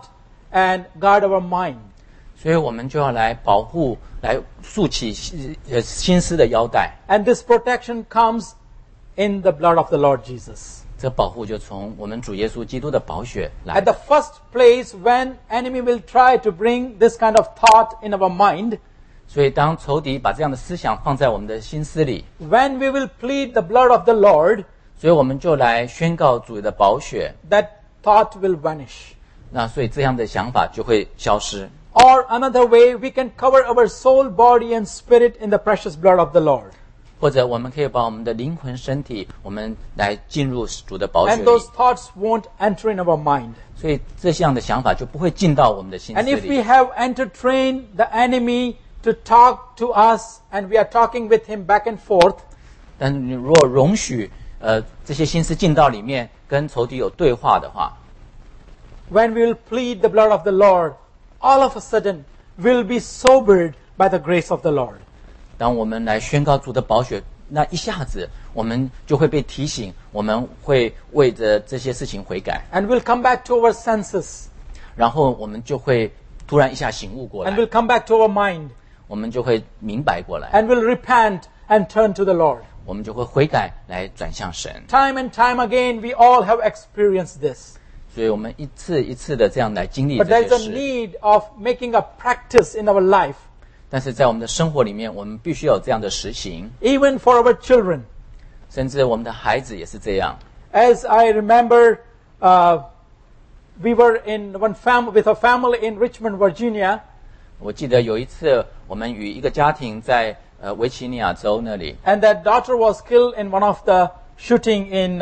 Speaker 1: and guard our mind.
Speaker 2: 所以我们就要来保护，来束起心思的腰带。
Speaker 1: And this protection comes in the blood of the Lord Jesus.
Speaker 2: 这保护就从我们主耶稣基督的宝血来
Speaker 1: At the first place, when enemy will try to bring this kind of thought in our mind,
Speaker 2: 所以当仇敌把这样的思想放在我们的心思里，
Speaker 1: when we will plead the blood of the Lord,
Speaker 2: 所以我们就来宣告主的宝血，
Speaker 1: that thought will vanish.
Speaker 2: 那所以这样的想法就会消失。
Speaker 1: Or another way, we can cover our soul, body, and spirit in the precious blood of the Lord.
Speaker 2: 或者我们可以把我们的灵魂、身体，我们来进入主的宝血
Speaker 1: And
Speaker 2: 里，
Speaker 1: those thoughts won't enter in our mind.
Speaker 2: 所以这样的想法就不会进到我们的心思
Speaker 1: And if
Speaker 2: 里。
Speaker 1: we have entertained the enemy to talk to us, and we are talking with him back and forth,
Speaker 2: 但你如果容许这些心思进到里面，跟仇敌有对话的话，
Speaker 1: when we will plead the blood of the Lord, all of a sudden we'll be sobered by the grace of the Lord.
Speaker 2: 当我们来宣告主的宝血，那一下子我们就会被提醒，我们会为着这些事情悔改，
Speaker 1: And we'll come back to our senses,
Speaker 2: 然后我们就会突然一下醒悟过
Speaker 1: and
Speaker 2: 来，
Speaker 1: we'll come back to our mind,
Speaker 2: 我们就会明白过来，
Speaker 1: and we'll repent and turn to the Lord.
Speaker 2: 我们就会悔改来转向神。
Speaker 1: Time and time again, we all have experienced this.
Speaker 2: 所以我们一次一次的这样来经历
Speaker 1: But
Speaker 2: 这
Speaker 1: there's
Speaker 2: 些
Speaker 1: a
Speaker 2: 事，
Speaker 1: need of making a practice in our life,
Speaker 2: 但是在我们的生活里面，我们必须有这样的实行，
Speaker 1: even for our children.
Speaker 2: 甚至我们的孩子也是这样。
Speaker 1: As I remember, we were in with a family in Richmond, Virginia,
Speaker 2: 我记得有一次，我们与一个家庭在维吉尼亚州那里，
Speaker 1: and that daughter was killed in one of the shooting in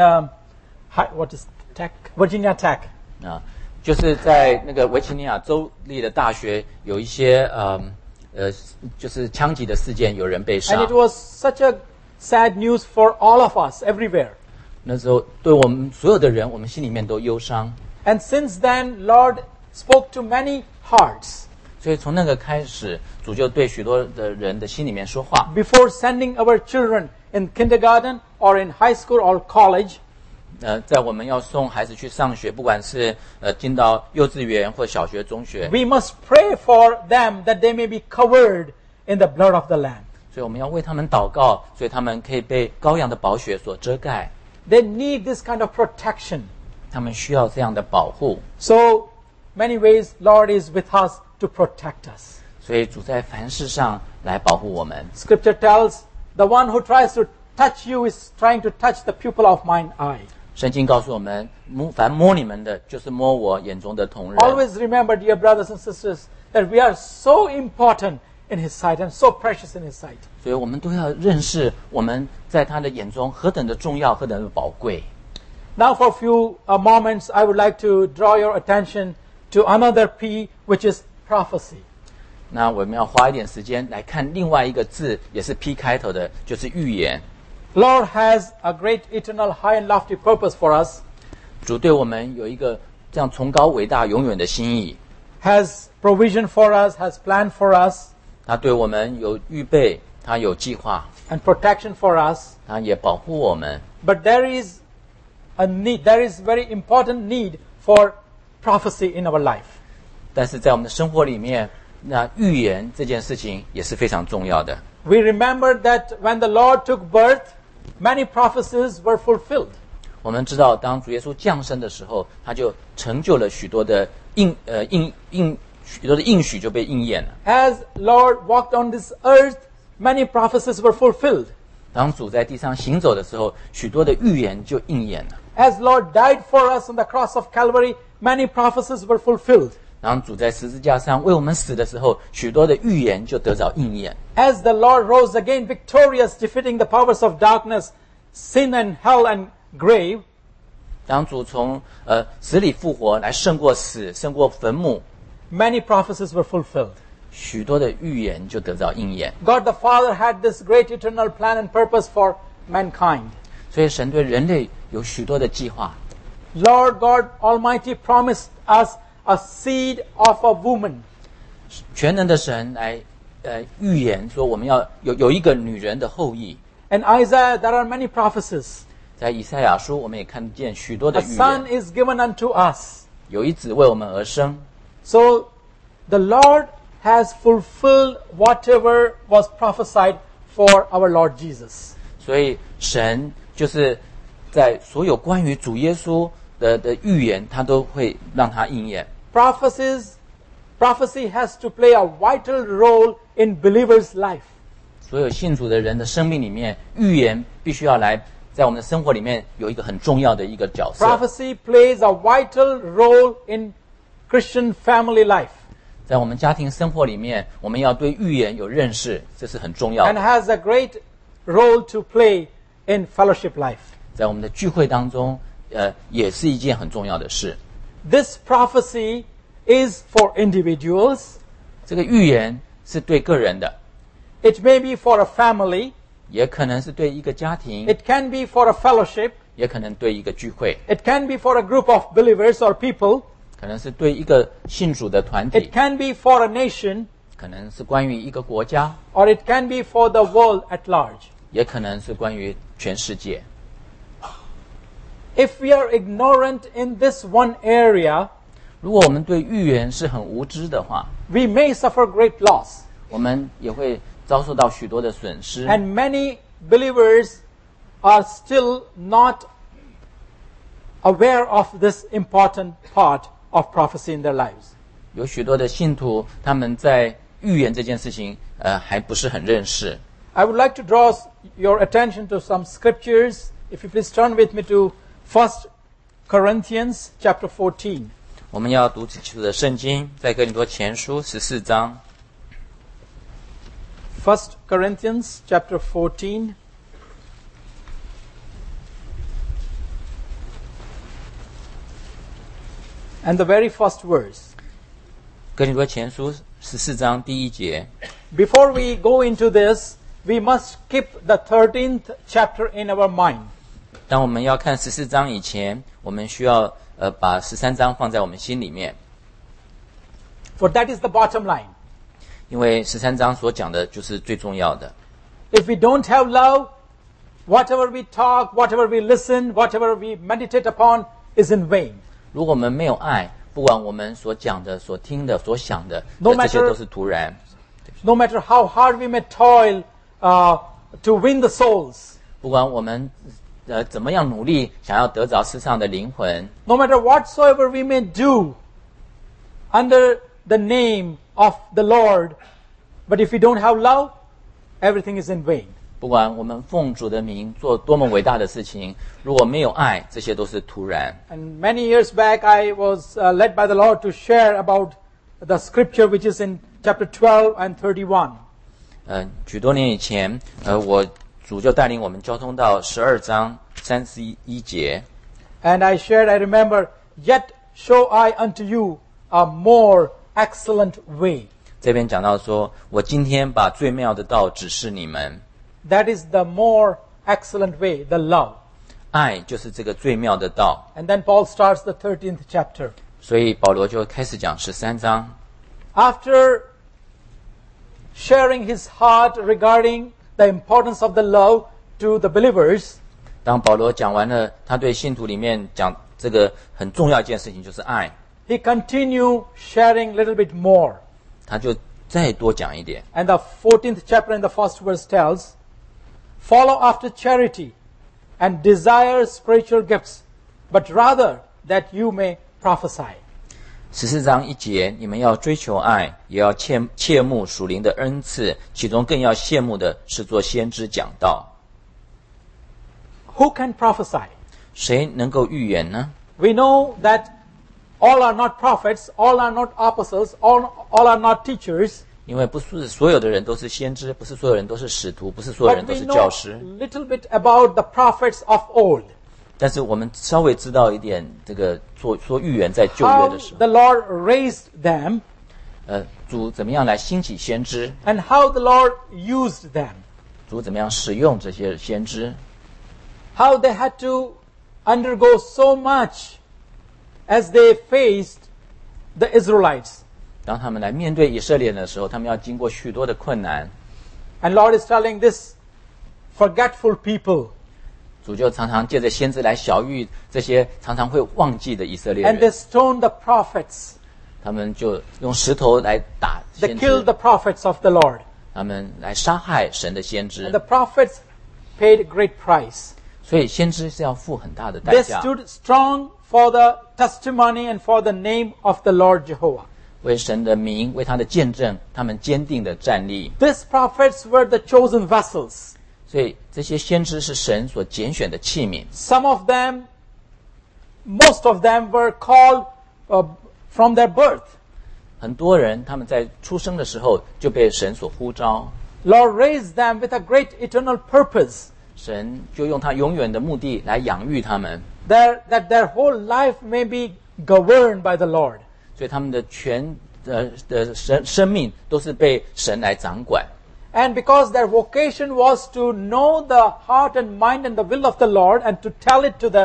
Speaker 1: Virginia Tech.
Speaker 2: 就是在那个维吉尼亚州立的大学有一些就是枪击的事件，有人被杀
Speaker 1: And。it was such a sad news for all of us everywhere.
Speaker 2: 那时候对我们所有的人，我们心里面都忧伤。
Speaker 1: And since then, Lord spoke to many hearts.
Speaker 2: 所以从那个开始，主就对许多的人的心里面说话。
Speaker 1: Before sending our children in kindergarten or in high school or college,
Speaker 2: 在我们要送孩子去上学，不管是进到幼稚园或小学、中学，
Speaker 1: we must pray for them that they may be covered in the blood of the Lamb.
Speaker 2: 所以我们要为他们祷告，所以他们可以被羔羊的宝血所遮盖。
Speaker 1: They need this kind of protection.
Speaker 2: 他们需要这样的保护。
Speaker 1: So, many ways, Lord is with us to protect us.
Speaker 2: 所以主在凡事上来保护我们。
Speaker 1: Scripture tells the one who tries to touch you is trying to touch the pupil of mine eye.
Speaker 2: 圣经告诉我们，凡摸你们的，就是摸我眼中的瞳人。
Speaker 1: Always remember, dear brothers and sisters, that we are so important in His sight and so precious in His sight.
Speaker 2: 所以我们都要认识我们在他的眼中何等的重要，何等的宝贵。
Speaker 1: Now, for a few moments, I would like to draw your attention to another P, which is prophecy.
Speaker 2: 那我们要花一点时间来看另外一个字，也是 P 开头的，就是预言。
Speaker 1: Lord has a great, eternal, high and lofty purpose for us,
Speaker 2: 主对我们有一个这样崇高、伟大、永远的心意，
Speaker 1: has provision for us, has planned for us,
Speaker 2: 他对我们有预备，他有计划，
Speaker 1: and protection for us.
Speaker 2: 他也保护我们。
Speaker 1: But there is a need, there is very important need for prophecy in our life.
Speaker 2: 但是在我们的生活里面，那预言这件事情也是非常重要的。
Speaker 1: We remember that when the Lord took birth, many prophecies were fulfilled.
Speaker 2: 我们知道，当主耶稣降生的时候，他就成就了许多的许多的应许就被应验了。
Speaker 1: As Lord walked on this earth, many prophecies were fulfilled.
Speaker 2: 当主在地上行走的时候，许多的预言就应验了。
Speaker 1: As Lord died for us on the cross of Calvary, many prophecies were fulfilled.
Speaker 2: 当主在十字架上为我们死的时候，许多的预言就得着应验。
Speaker 1: As the Lord rose again victorious, defeating the powers of darkness, sin and hell and grave,
Speaker 2: 当主从死里复活，来胜过死，胜过坟墓，
Speaker 1: many prophecies were fulfilled.
Speaker 2: 许多的预言就得着应验。
Speaker 1: God the Father had this great eternal plan and purpose for mankind.
Speaker 2: 所以神对人类有许多的计划。
Speaker 1: Lord God Almighty promised us a seed of a woman.
Speaker 2: 全能的神来预言说，我们要有一个女人的后裔。
Speaker 1: In Isaiah, there are many prophecies.
Speaker 2: 在以赛亚书，我们也看见许多的
Speaker 1: A
Speaker 2: 预
Speaker 1: son
Speaker 2: 言。
Speaker 1: is given unto us.
Speaker 2: 有一子为我们而生，
Speaker 1: So the Lord has fulfilled whatever was prophesied for our Lord Jesus.
Speaker 2: 所以神就是在所有关于主耶稣的预言，他都会让它应验。
Speaker 1: Prophecy has to play a vital role in believers' life.
Speaker 2: 所有信主的人的生命里面，预言必须要来在我们的生活里面有一个很重要的一个角色。
Speaker 1: Prophecy plays a vital role in Christian family life.
Speaker 2: 在我们家庭生活里面，我们要对预言有认识，这是很重要
Speaker 1: And
Speaker 2: 的。
Speaker 1: has a great role to play in fellowship life.
Speaker 2: 在我们的聚会当中，也是一件很重要的事。
Speaker 1: This prophecy is for individuals.
Speaker 2: 这个预言是对个人的，
Speaker 1: It may be for a family.
Speaker 2: 也可能是对一个家庭，
Speaker 1: It can be for a fellowship.
Speaker 2: 也可能对一个聚会，
Speaker 1: It can be for a group of believers or people.
Speaker 2: 可能是对一个信主的团
Speaker 1: It
Speaker 2: 体，
Speaker 1: can be for a nation.
Speaker 2: 可能是关于一个国家，
Speaker 1: Or it can be for the world at large.
Speaker 2: 也可能是关于全世界。
Speaker 1: If we are ignorant in this one area,
Speaker 2: 如果我们对预言是很无知的话，
Speaker 1: we may suffer great loss.
Speaker 2: 我们也会遭受到许多的损失。
Speaker 1: And many believers are still not aware of this important part of prophecy in their lives.
Speaker 2: 有许多的信徒，他们在预言这件事情，还不是很认识。
Speaker 1: I would like to draw your attention to some scriptures. If you please turn with me to 1 Corinthians chapter 14.
Speaker 2: 我们要读起初的圣经，在哥林多前书14章。
Speaker 1: 1 Corinthians chapter 14. And the very first verse.
Speaker 2: 哥林多前书14章第1节。
Speaker 1: Before we go into this, we must keep the 13th chapter in our mind.
Speaker 2: 当我们要看14章以前，我们需要把13章放在我们心里面，
Speaker 1: For that is the bottom line.
Speaker 2: 因为13章所讲的就是最重要的。
Speaker 1: If we don't have love, whatever we talk, whatever we listen, whatever we meditate upon is in vain.
Speaker 2: 如果我们没有爱，不管我们所讲的、所听的、所想的，
Speaker 1: No
Speaker 2: 这些
Speaker 1: matter-
Speaker 2: 都是徒然。
Speaker 1: No matter how hard we may toil to win the souls,
Speaker 2: 不管我们怎么样努力，想要得着世上的灵魂，
Speaker 1: no matter whatsoever we may do under the name of the Lord, but if we don't have love, everything is in vain.
Speaker 2: 不管我们奉主的名做多么伟大的事情，如果没有爱，这些都是徒然。
Speaker 1: And many years back, I was led by the Lord to share about the scripture which is in chapter 12 and 31.
Speaker 2: 许多年以前，我主就带领我们交通到12章31节，
Speaker 1: And I shared, I remember, yet show I unto you a more excellent way.
Speaker 2: 这边讲到说，我今天把最妙的道指示你们，
Speaker 1: That is the more excellent way, the love.
Speaker 2: 爱就是这个最妙的道。
Speaker 1: And then Paul starts the 13th chapter.
Speaker 2: 所以保罗就开始讲13章。
Speaker 1: After sharing his heart regarding the importance of the love to the believers,
Speaker 2: 当保罗讲完了，他对信徒里面讲这个很重要一件事情就是爱，
Speaker 1: he continued sharing a little bit more.
Speaker 2: 他就再多讲一点。
Speaker 1: And the 14th chapter in the first verse tells, follow after charity and desire spiritual gifts, but rather that you may prophesy.
Speaker 2: 14章1节，你们要追求爱，也要切慕属灵的恩赐，其中更要羡慕的是做先知讲道。
Speaker 1: Who can prophesy?
Speaker 2: 谁能够预言呢？
Speaker 1: We know that all are not prophets, all are not apostles, all are not teachers,
Speaker 2: 因为不是所有的人都是先知，不是所有人都是使徒，不是所有
Speaker 1: but
Speaker 2: 人都
Speaker 1: we
Speaker 2: 是
Speaker 1: know
Speaker 2: 教
Speaker 1: a
Speaker 2: 师。
Speaker 1: little bit about the prophets of old.
Speaker 2: 但是我们稍微知道一点，这个说预言在旧约
Speaker 1: How
Speaker 2: 的时候，
Speaker 1: the Lord raised them
Speaker 2: 主怎么样来兴起先知，
Speaker 1: and how the Lord used them.
Speaker 2: 主怎么样使用这些先知，
Speaker 1: How they had to undergo so much as they faced the Israelites.
Speaker 2: 当他们来面对以色列人的时候，他们要经过许多的困难。
Speaker 1: And Lord is telling this forgetful people,
Speaker 2: 主就常常借着先知来晓谕这些常常会忘记的以色列
Speaker 1: and they
Speaker 2: 人，
Speaker 1: stoned the prophets.
Speaker 2: 他们就用石头来打
Speaker 1: They
Speaker 2: 先
Speaker 1: killed
Speaker 2: 知，
Speaker 1: the prophets of the Lord.
Speaker 2: 他们来杀害神的先
Speaker 1: And
Speaker 2: 知
Speaker 1: the，prophets paid a great price.
Speaker 2: 所以先知是要付很大的代
Speaker 1: They
Speaker 2: 价，
Speaker 1: stood strong for the testimony and for the name of the Lord Jehovah.
Speaker 2: 为神的名，为他的见证，他们坚定的站立。
Speaker 1: These prophets were the chosen vessels.
Speaker 2: 所以这些先知是神所拣选的器皿，
Speaker 1: Some of them, most of them were called from their birth.
Speaker 2: 很多人他们在出生的时候就被神所呼召，
Speaker 1: Lord raised them with a great eternal purpose,
Speaker 2: 神就用他永远的目的来养育他们，
Speaker 1: that their whole life may be governed by the Lord.
Speaker 2: 所以他们的生命都是被神来掌管。
Speaker 1: And because their vocation was to know the heart and mind and the will of the Lord and to tell it to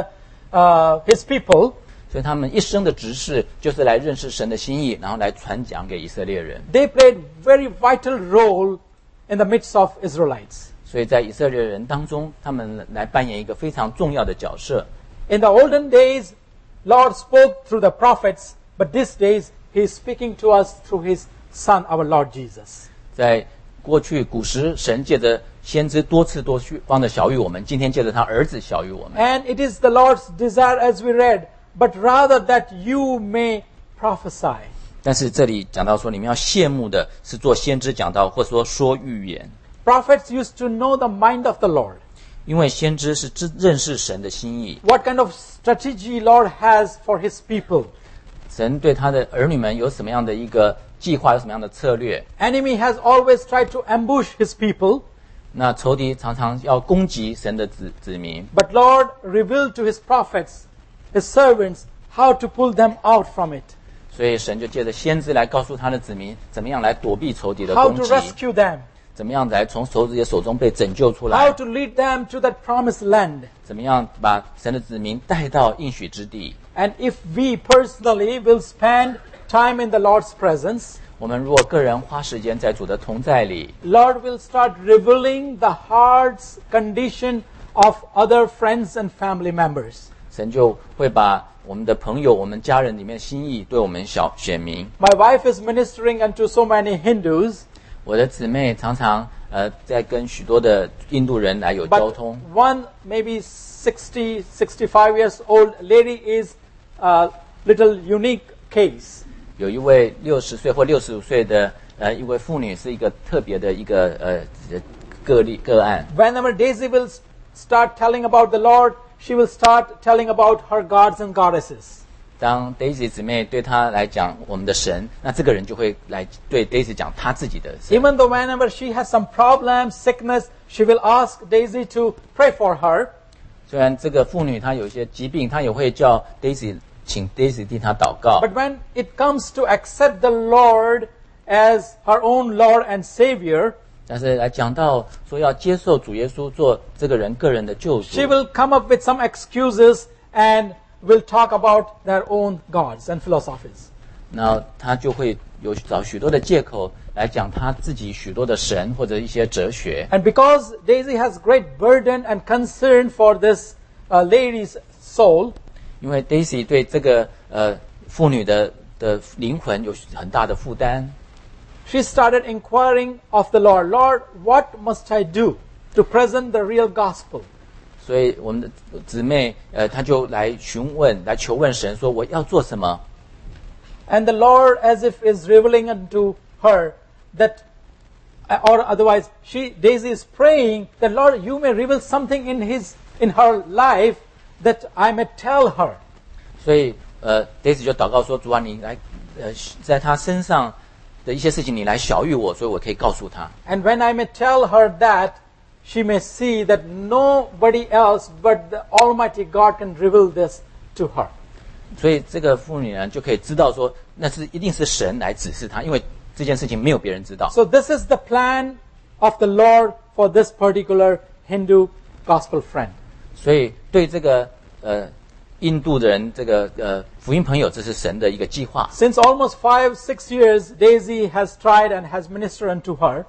Speaker 1: His people,
Speaker 2: 所以他们一生的职事就是来认识神的心意，然后来传讲给以色列人。
Speaker 1: they played very vital role in the midst of Israelites.
Speaker 2: 所以在以色列人当中，他们来扮演一个非常重要的角色。
Speaker 1: In the olden days, Lord spoke through the prophets, but these days He is speaking to us through His Son, our Lord Jesus.
Speaker 2: 在过去古时，神借着先知多次多方的晓谕我们，今天借着他儿子晓谕我们。
Speaker 1: And it is the Lord's desire, as we read, but rather that you may prophesy.
Speaker 2: 但是这里讲到说，你们要羡慕的是做先知讲道，或者说预言，
Speaker 1: Prophets used to know the mind of the Lord.
Speaker 2: 因为先知是认识神的心意，
Speaker 1: What kind of strategy Lord has for His people.
Speaker 2: 神对他的儿女们有什么样的一个计划，有什么样的策略。
Speaker 1: Enemy has always tried to ambush His people,
Speaker 2: 那仇敌常常要攻击神的子民，
Speaker 1: but Lord revealed to His prophets, His servants, how to pull them out from it,
Speaker 2: 所以神就借着先知来告诉他的子民，怎么样来躲避仇敌的
Speaker 1: how
Speaker 2: 攻
Speaker 1: to
Speaker 2: 击，
Speaker 1: rescue them,
Speaker 2: 怎么样来从仇敌的手中被拯救出
Speaker 1: how
Speaker 2: 来，
Speaker 1: to lead them to that promised land.
Speaker 2: 怎么样把神的子民带到应许之地。
Speaker 1: And if we personally will spend time in the Lord's presence,
Speaker 2: 我们如果个人花时间在主的同在里，
Speaker 1: Lord will start revealing the heart's condition of other friends and family members.
Speaker 2: 神就会把我们的朋友、我们家人里面的心意对我们显明。
Speaker 1: My wife is ministering unto so many Hindus,
Speaker 2: 我的姊妹常常在跟许多的印度人来有交
Speaker 1: but
Speaker 2: 通。
Speaker 1: one maybe 60, 65 years old lady is a little unique case.
Speaker 2: 有一位60岁或65岁的一位妇女，是一个特别的一个个案。
Speaker 1: Whenever Daisy will start telling about the Lord, she will start telling about her gods and goddesses.
Speaker 2: 当 Daisy 姊妹对她来讲我们的神，那这个人就会来对 Daisy 讲他自己的神。
Speaker 1: Even though whenever she has some problem, sickness, she will ask Daisy to pray for her.
Speaker 2: 虽然这个妇女她有一些疾病，她也会叫 Daisy 请 Daisy 替她祷告。
Speaker 1: But when it comes to accept the Lord as her own Lord and Savior,
Speaker 2: 但是来讲到说要接受主耶稣做这个人个人的救主，
Speaker 1: she will come up with some excuses and will talk about their own gods and philosophies.
Speaker 2: 然后他就会找许多的借口来讲他自己许多的神或者一些哲学。
Speaker 1: And because Daisy has great burden and concern for this lady's soul,
Speaker 2: 因为 Daisy 对这个妇女的灵魂有很大的负担，
Speaker 1: she started inquiring of the Lord, Lord, what must I do to present the real gospel?
Speaker 2: 所以我们的姊妹她就来询问、来求问神说我要做什么。
Speaker 1: And the Lord, as if is revealing unto her that, or otherwise, Daisy is praying that Lord, you may reveal something in her life that I may tell her.
Speaker 2: 所以Daisy 就祷告说主啊，你来在她身上的一些事情你来晓谕我，所以我可以告诉她。
Speaker 1: And when I may tell her that, she may see that nobody else but the Almighty God can reveal this to her.
Speaker 2: 所以这个妇女呢就可以知道说那是一定是神来指示她，因为这件事情没有别人知道。
Speaker 1: So this is the plan of the Lord for this particular Hindu gospel friend.
Speaker 2: 所以对这个印度的人这个福音朋友，这是神的一个计划。
Speaker 1: Since almost 5-6 years, Daisy has tried and has ministered unto her.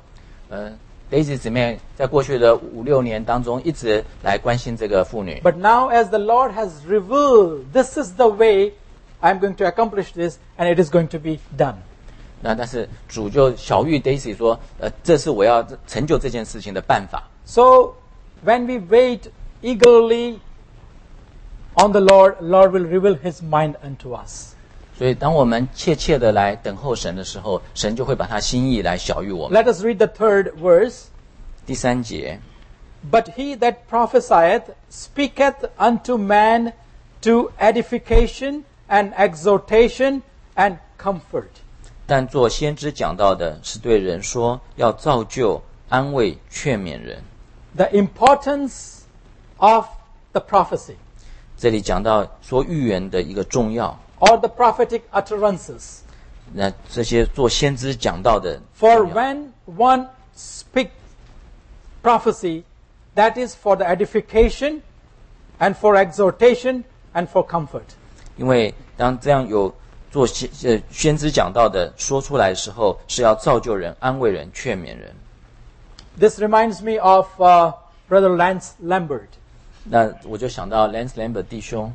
Speaker 2: Daisy 姊妹在过去的5-6年当中一直来关心这个妇女。
Speaker 1: But now as the Lord has revealed, this is the way I'm going to accomplish this, and it is going to be done.
Speaker 2: 那但是主就晓谕 Daisy 说，这是我要成就这件事情的办法。
Speaker 1: So when we wait eagerly on the Lord, Lord will reveal His mind unto us.
Speaker 2: 所以当我们切切的来等候神的时候，神就会把他心意来晓谕我们。
Speaker 1: Let us read the 3rd verse.
Speaker 2: 第3节，
Speaker 1: But he that prophesieth speaketh unto man to edification and exhortation and comfort.
Speaker 2: 但做先知讲到的是对人说，要造就、安慰、劝勉人。
Speaker 1: The importance of the prophecy
Speaker 2: 这里讲到说预言的一个重要，
Speaker 1: or the prophetic utterances.
Speaker 2: 那这些做先知讲到的
Speaker 1: For
Speaker 2: 重要。
Speaker 1: when one speaks prophecy, that is for the edification and for exhortation and for comfort.
Speaker 2: 因为当这样有做先知讲到的说出来的时候，是要造就人、安慰人、劝勉人。
Speaker 1: This reminds me of Brother Lance Lambert.
Speaker 2: 那我就想到 Lance Lambert 弟兄，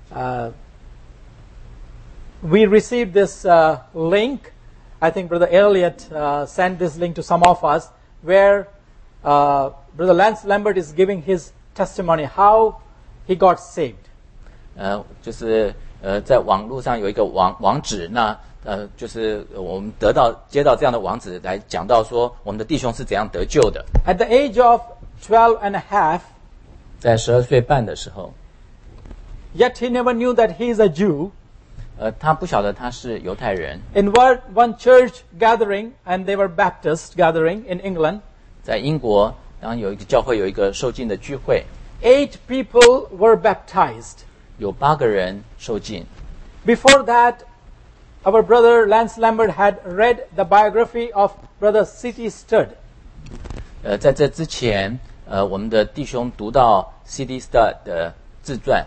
Speaker 1: We received this link. I think Brother Elliot sent this link to some of us, where Brother Lance Lambert is giving his testimony how he got saved.
Speaker 2: 就是在网络上有一个网址，那就是我们接到这样的网址来讲到说我们的弟兄是怎样得救的。
Speaker 1: At the age of 12 and a half,
Speaker 2: 在12岁半的时候，
Speaker 1: yet he never knew that he is a Jew.
Speaker 2: 他不晓得他是犹太人。
Speaker 1: In one church gathering, and they were Baptist gathering in England,
Speaker 2: 在英国，当有一个教会有一个受浸的聚会，
Speaker 1: 8 people were baptized.
Speaker 2: 有8个人受浸。
Speaker 1: Before that, our brother Lance Lambert had read the biography of Brother C.T. Studd.
Speaker 2: 在这之前，我们的弟兄读到 C.T. Studd 的自传，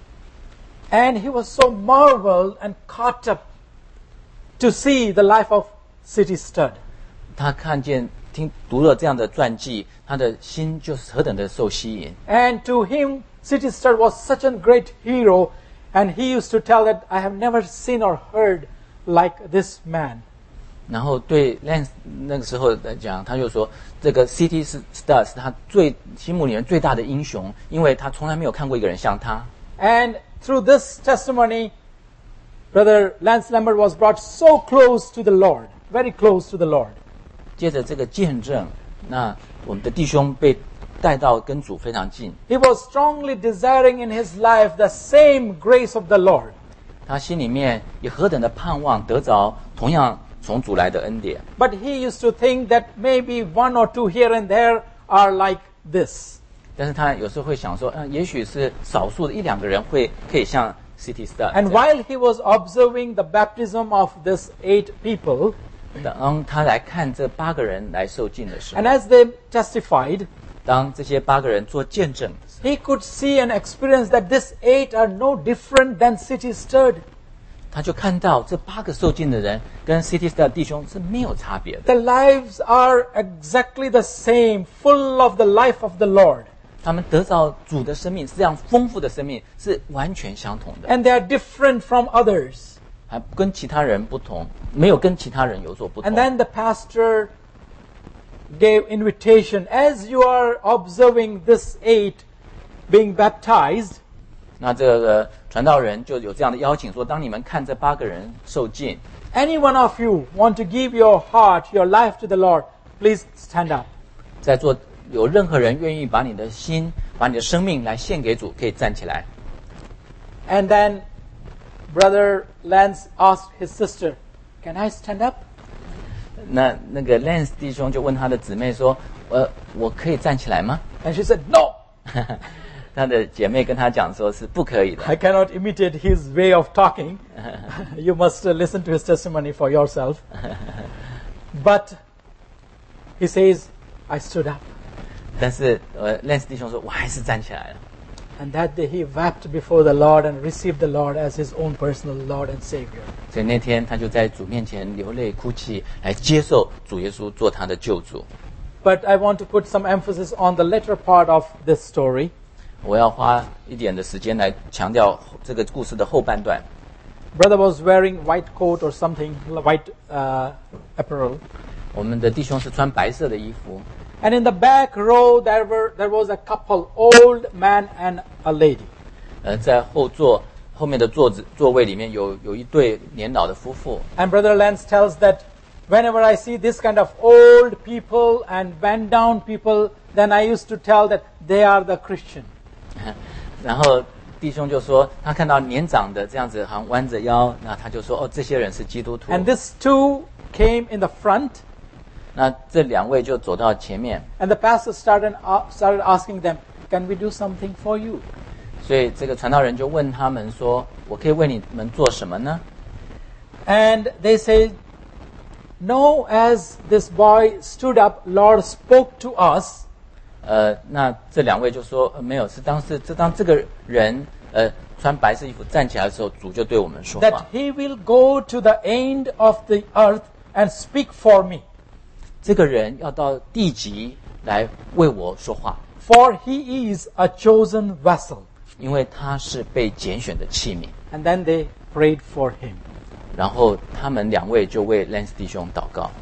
Speaker 1: And he was so marveled and caught up to see the life of C.T. Studd.
Speaker 2: 他读了这样的传记，他的心就是何等的受吸引。
Speaker 1: And to him, C.T. Studd was such a great hero, and he used to tell that I have never seen or heard like this man.
Speaker 2: 然后对 Lance 那个时候来讲，他就说这个 C.T. Studd 是他心目里面最大的英雄，因为他从来没有看过一个人像他。
Speaker 1: And through this testimony, Brother Lance Lambert was brought so close to the Lord, very close to the Lord.
Speaker 2: 接着这个见证，那我们的弟兄被带到跟主非常近，
Speaker 1: He was strongly desiring in his life the same grace of the Lord.
Speaker 2: 他心里面也何等的盼望得着同样从主来的恩典。
Speaker 1: But he used to think that maybe 1 or 2 here and there are like this.
Speaker 2: 但是他有时候会想说，也许是少数的1、2个人可以像 C.T. Studd 这
Speaker 1: And
Speaker 2: 样。
Speaker 1: while he was observing the baptism of these 8 people,
Speaker 2: 当他来看这8个人来受浸的时候
Speaker 1: and，as they testified,
Speaker 2: 当这些8个人做见证，
Speaker 1: he could see and experience that these 8 are no different than C.T. Studd.
Speaker 2: 他就看到这8个受浸的人跟 C.T. Studd 弟兄是没有差别的，
Speaker 1: The lives are exactly the same, full of the life of the Lord.
Speaker 2: 他们得到主的生命是这样丰富的生命，是完全相同的，
Speaker 1: And they are different from others.
Speaker 2: 还跟其他人不同，没有跟其他人有所不同
Speaker 1: And。then the pastor gave invitation. As you are observing this 8 being baptized,
Speaker 2: 那这个传道人就有这样的邀请说，当你们看这8个人受浸，
Speaker 1: any one of you want to give your heart, your life to the Lord, please stand up.
Speaker 2: 在座有任何人愿意把你的心、把你的生命来献给主，可以站起来。
Speaker 1: And then Brother Lance asked his sister, can I stand up?
Speaker 2: 那个 Lance 弟兄就问他的姊妹说，我可以站起来吗？
Speaker 1: And she said, no,
Speaker 2: 他的姐妹跟他讲说是不可以的。
Speaker 1: I cannot imitate his way of talking. You must listen to his testimony for yourself. But he says, I stood up.
Speaker 2: 但是Lance 弟兄说，我还是站起来了。
Speaker 1: And that day he wept before the Lord and received the Lord as his own personal Lord and Savior.
Speaker 2: 所以那天他就在主面前流泪哭泣，来接受主耶稣做他的救主。
Speaker 1: But I want to put some emphasis on the latter part of this story.
Speaker 2: 我要花一点的时间来强调这个故事的后半段。
Speaker 1: Brother was wearing white coat or something, white apparel.
Speaker 2: 我们的弟兄是穿白色的衣服，
Speaker 1: And in the back row, there was a couple, old man and a lady.
Speaker 2: 在后面的座位里面有一对年老的夫妇。
Speaker 1: And Brother Lance tells that whenever I see this kind of old people and bent down people, then I used to tell that they are the Christian.
Speaker 2: 然后弟兄就说，他看到年长的这样子，好像弯着腰，那他就说，哦，这些人是基督徒。
Speaker 1: And these two came in the front,
Speaker 2: 那这两位就走到前面，
Speaker 1: and the pastor started asking them, "Can we do something for you?"
Speaker 2: 所以这个传道人就问他们说，我可以为你们做什么呢？
Speaker 1: And they say, "No, as this boy stood up, Lord spoke to us."
Speaker 2: 那这两位就说，没有，是当这个人穿白色衣服站起来的时候，主就对我们说
Speaker 1: That
Speaker 2: 话。
Speaker 1: he will go to the end of the earth and speak for me.
Speaker 2: 这个人要到地极来为我说话，
Speaker 1: For he is a chosen vessel.
Speaker 2: 因为他是被拣选的器皿。
Speaker 1: And then they prayed for him.
Speaker 2: 然后他们两位就为 Lance 弟兄祷告。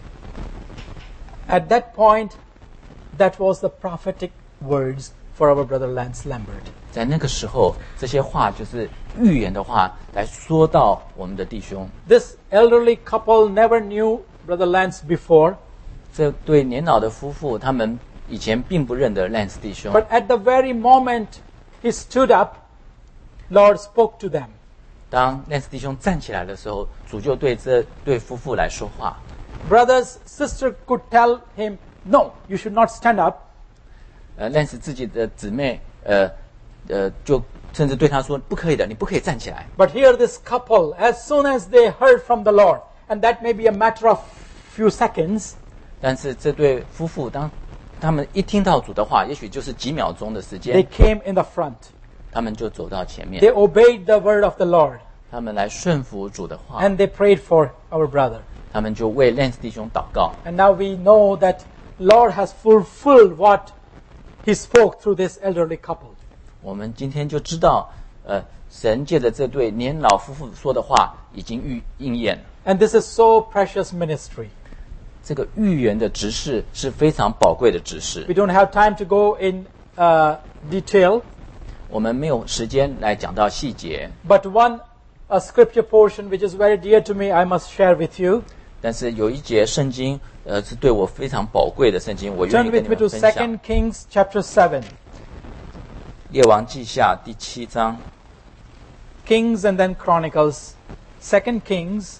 Speaker 1: At that point, that was the prophetic words for our brother Lance Lambert.
Speaker 2: 在那个时候，这些话就是预言的话，来说到我们的弟兄。
Speaker 1: This elderly couple never knew brother Lance before,
Speaker 2: 这对年老的夫妇，他们以前并不认得 Lance 弟兄，
Speaker 1: but at the very moment he stood up, Lord spoke to them.
Speaker 2: 当 Lance 弟兄站起来的时候，主就对这对夫妇来说话。
Speaker 1: Brothers, sister could tell him, "No, you should not stand up."
Speaker 2: Lance 自己的姊妹，就甚至对他说：“不可以的，你不可以站起来。”
Speaker 1: But here this couple, as soon as they heard from the Lord, and that may be a matter of few seconds,
Speaker 2: 但是这对夫妇，当他们一听到主的话，也许就是几秒钟的时
Speaker 1: they
Speaker 2: 间，
Speaker 1: came in the front.
Speaker 2: 他们就走到前面
Speaker 1: They，obeyed the word of the Lord,
Speaker 2: 他们来顺服主的话，
Speaker 1: and they prayed for our brother.
Speaker 2: 他们就为 Lance 弟兄祷告。
Speaker 1: And now we know that Lord has fulfilled what he spoke through this elderly couple.
Speaker 2: 我们今天就知道，神借着这对年老夫妇说的话已经应验了。
Speaker 1: And this is so precious ministry.
Speaker 2: 这个预言的指示是非常宝贵的指示
Speaker 1: We，don't have time to go in detail,
Speaker 2: 我们没有时间来讲到细节，
Speaker 1: but a scripture portion which is very dear to me, I must share with you.
Speaker 2: 但是有一节圣经，是对我非常宝贵的圣经，我愿
Speaker 1: Turn
Speaker 2: 意跟
Speaker 1: with
Speaker 2: 你
Speaker 1: me to
Speaker 2: 们分享。
Speaker 1: 2 Kings chapter 7.
Speaker 2: 列王记下第7章，
Speaker 1: Kings and then Chronicles. 2 Kings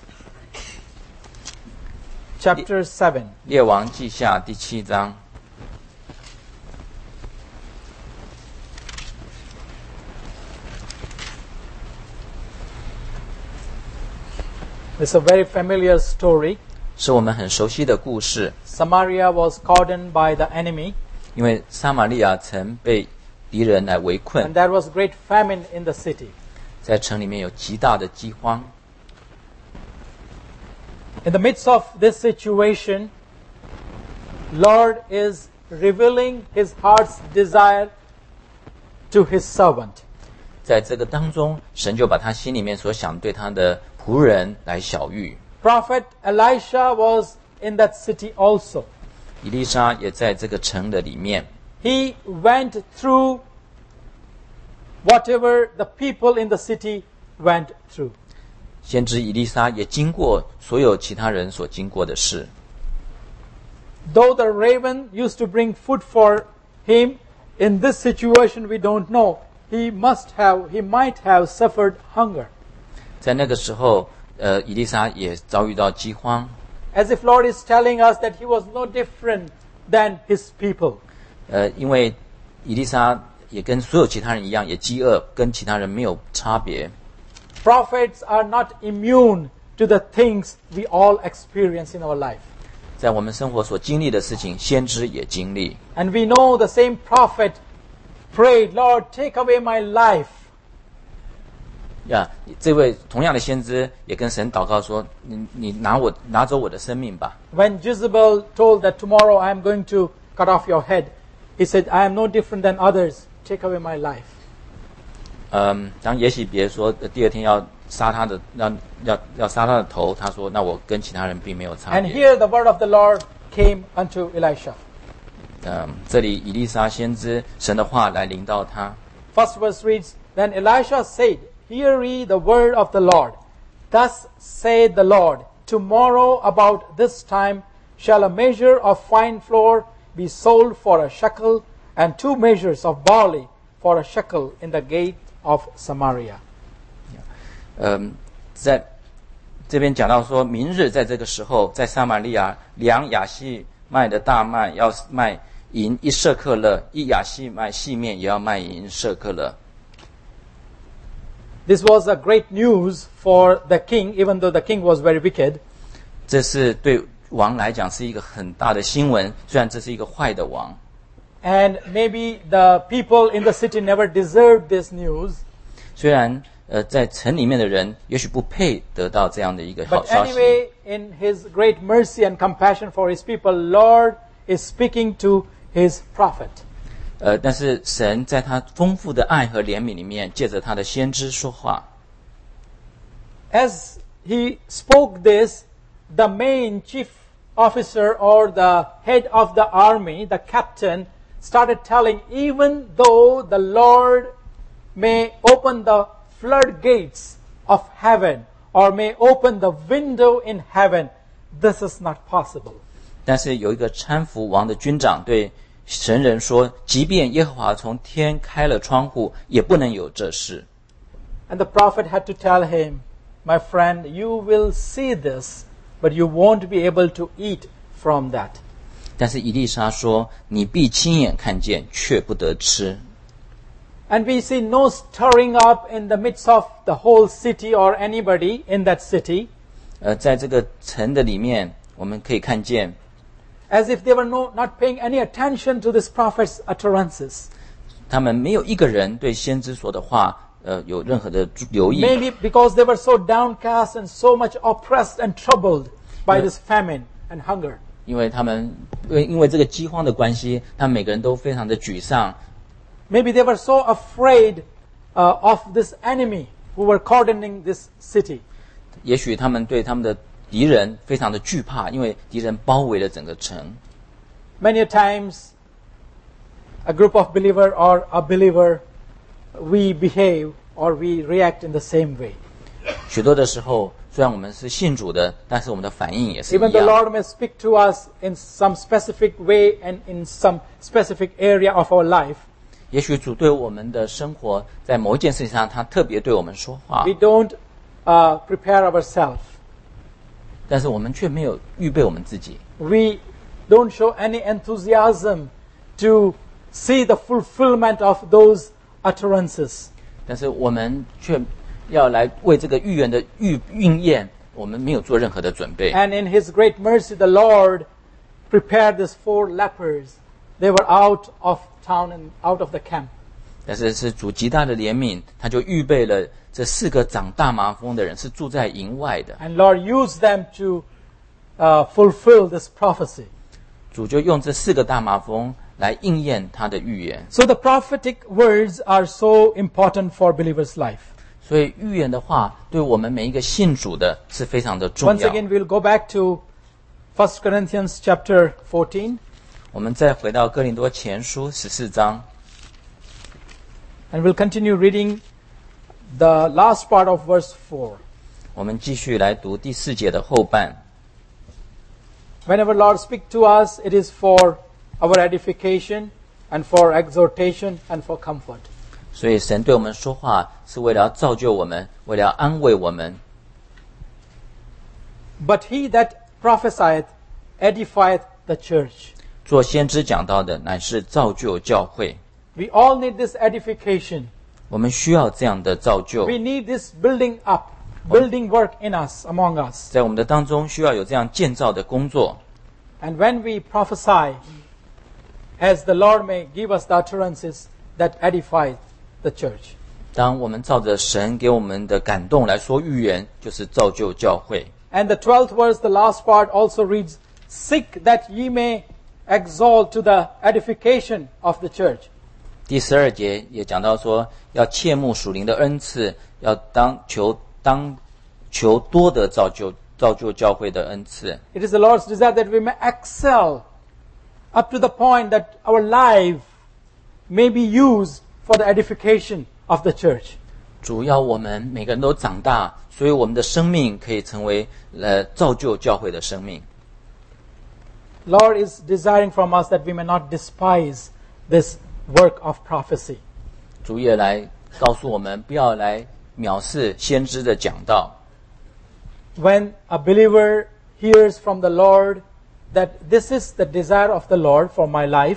Speaker 1: chapter 7.
Speaker 2: 列王记下第7章。
Speaker 1: It's a very familiar story.
Speaker 2: 是我们很熟悉的故事，
Speaker 1: Samaria was cordoned by the enemy,
Speaker 2: 因为撒玛利亚曾被敌人来围困
Speaker 1: and，there was great famine in the city.
Speaker 2: 在城里面有极大的饥荒。
Speaker 1: In the midst of this situation, Lord is revealing his heart's desire to his servant.
Speaker 2: 在这个当中，神就把他心里面所想对他的仆人来晓谕。
Speaker 1: Prophet Elisha was in that city also.
Speaker 2: 以利沙也在这个城的里面，
Speaker 1: He went through whatever the people in the city went through.
Speaker 2: 先知以利沙也经过所有其他人所经过的事。
Speaker 1: Though the raven used to bring food for him, in this situation we don't know. He might have suffered hunger.
Speaker 2: 在那个时候，以利沙也遭遇到饥荒，
Speaker 1: As if Lord is telling us that he was no different than his people.
Speaker 2: 因为以利沙也跟所有其他人一样，也饥饿，跟其他人没有差别。
Speaker 1: Prophets are not immune to the things we all experience in our life.
Speaker 2: 在我们生活所经历的事情，先知也经历。
Speaker 1: And we know the same prophet prayed, Lord, take away my life.
Speaker 2: 这位同样的先知也跟神祷告说：“你拿走我的生命吧。”
Speaker 1: When Jezebel told that tomorrow I am going to cut off your head, he said, I am no different than others. Take away my life.
Speaker 2: 当耶洗别说第二天要杀他的，要杀他的头，他说：“那我跟其他人并没有差
Speaker 1: And
Speaker 2: 别。”
Speaker 1: here the word of the Lord came unto Elisha.
Speaker 2: 这里以利沙先知神的话来临到他。
Speaker 1: First verse reads, Then Elisha said, Hear ye the word of the Lord. Thus saith the Lord, Tomorrow about this time shall a measure of fine flour be sold for a shekel, and 2 measures of barley for a shekel in the gate of Samaria.
Speaker 2: 在这边讲到说，明日在这个时候，在撒玛利亚量亚细麦的大麦要卖银1舍克勒，一亚细麦细面也要卖银1舍克勒。
Speaker 1: This was a great news for the king, even though the king was very wicked.
Speaker 2: 这是对王来讲是一个很大的新闻，虽然这是一个坏的王。
Speaker 1: And maybe the people in the city never deserved this news.
Speaker 2: 虽然在城里面的人也许不配得到这样的一个好
Speaker 1: But
Speaker 2: 消息。
Speaker 1: anyway, in his great mercy and compassion for his people, Lord is speaking to his prophet.
Speaker 2: 但是神在他丰富的爱和怜悯里面，借着他的先知说话。
Speaker 1: As he spoke this, the main chief officer or the head of the army, the captain, started telling, even though the Lord may open the floodgates of heaven or may open the window in heaven, this is not possible.
Speaker 2: 但是有一个搀扶王的军长对神人说，即便耶和华从天开了窗户，也不能有这事。
Speaker 1: And the prophet had to tell him, my friend, you will see this, but you won't be able to eat from that.
Speaker 2: 但是以利沙说，你必亲眼看见，却不得吃。
Speaker 1: And we see no stirring up in the midst of the whole city or anybody in that city,
Speaker 2: 在这个城的里面，我们可以看见，
Speaker 1: as if they were not paying any attention to this prophet's utterances.
Speaker 2: 他们没有一个人对先知说的话，有任何的留意。
Speaker 1: Maybe because they were so downcast and so much oppressed and troubled by this famine and hunger.
Speaker 2: 因为这个饥荒的关系，他们每个人都非常的沮丧。
Speaker 1: Maybe they were so afraid of this enemy who were cordoning this city.
Speaker 2: 也许他们对他们的敌人非常的惧怕，因为敌人包围了整个城。
Speaker 1: Many times, a group of believer or a believer, we behave or we react in the same way.
Speaker 2: 许多的时候，虽然我们是信主的，但是我们的反应也是一
Speaker 1: Even the
Speaker 2: 样。
Speaker 1: Lord may speak to us in some specific way and in some specific area of our life.
Speaker 2: 也许主对我们的生活，在某一件事情上，他特别对我们说话
Speaker 1: We，don't prepare ourselves.
Speaker 2: 但是我们却没有预备我们自己。
Speaker 1: We don't show any enthusiasm to see the fulfillment of those utterances.
Speaker 2: 但是我们却要来为这个预言的应验，我们没有做任何的准备。
Speaker 1: And in His great mercy, the Lord prepared these 4 lepers. They were out of town and out of the camp.
Speaker 2: 但是主极大的怜悯，他就预备了这4个长大麻风的人，是住在营外的。
Speaker 1: And Lord used them to fulfill this prophecy.
Speaker 2: 主就用这4个大麻风来应验他的预言。
Speaker 1: So the prophetic words are so important for believers' life.
Speaker 2: 所以预言的话，对我们每一个信主的是非常的重
Speaker 1: Once
Speaker 2: 要。
Speaker 1: again, we'll go back to 1 Corinthians chapter 14.
Speaker 2: 我们再回到哥林多前书14章，
Speaker 1: And we'll continue reading the last part of verse 4.
Speaker 2: 我们继续来读第4节的后半。
Speaker 1: Whenever Lord speaks to us, it is for our edification and for exhortation and for comfort.
Speaker 2: 所以神对我们说话，是为了要造就我们，为了要安慰我们。
Speaker 1: But he that prophesieth edifieth the church.
Speaker 2: 做先知讲到的，乃是造就教会。
Speaker 1: We all need this edification.
Speaker 2: 我们需要这样的造就，
Speaker 1: We need this building up, building work in us, among us.
Speaker 2: 在我们的当中需要有这样建造的工作。
Speaker 1: And when we prophesy, as the Lord may give us the utterances that edify the church.
Speaker 2: 当我们照着神给我们的感动来说预言，就是造就教会。
Speaker 1: And the 12th verse, the last part, also reads, Seek that ye may exalt to the edification of the church.
Speaker 2: 第12节也讲到说，要切慕属灵的恩赐，要求多的造就教会的恩赐。
Speaker 1: It is the Lord's desire that we may excel up to the point that our life may be used for the edification of the church.
Speaker 2: 主要我们每个人都长大，所以我们的生命可以成为造就教会的生命。
Speaker 1: Lord is desiring from us that we may not despise this work of prophecy.
Speaker 2: 主也来告诉我们，不要来藐视先知的讲道。
Speaker 1: When a believer hears from the Lord that this is the desire of the Lord for my life,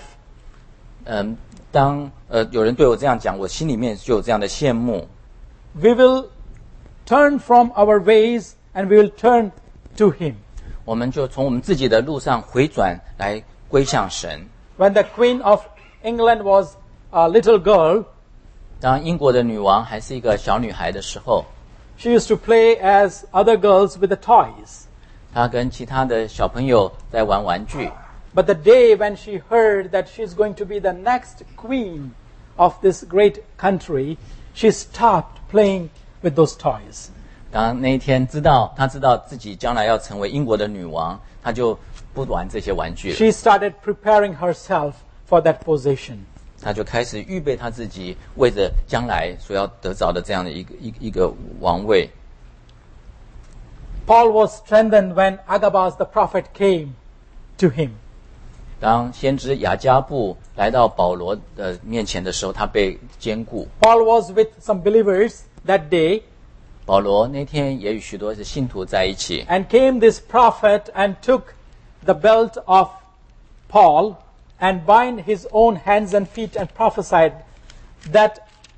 Speaker 2: 当有人对我这样讲，我心里面就有这样的羡慕。
Speaker 1: we will turn from our ways and we will turn to Him.
Speaker 2: 我们就从我们自己的路上回转，来归向神。
Speaker 1: When the Queen of England was a little girl,
Speaker 2: 当英国的女王还是一个小女孩的时候，
Speaker 1: she used to play as other girls with the toys.
Speaker 2: 她跟其他的小朋友在玩玩具。
Speaker 1: But the day when she heard that she's going to be the next queen of this great country, she stopped playing with those toys.
Speaker 2: 当那一天她知道自己将来要成为英国的女王，她就不玩这些玩具了。
Speaker 1: She started preparing herself for that position.
Speaker 2: 她就开始预备她自己，为着将来所要得着的这样的一个王位。
Speaker 1: Paul was strengthened when Agabus the prophet came to him.
Speaker 2: 当先知雅加布来到保罗的面前的时候，他被坚固。
Speaker 1: Paul was with some believers that day,
Speaker 2: 保罗那天也与许多的信徒在一起，
Speaker 1: and came this prophet and took the belt of Paul and bind his own hands and feet and prophesied that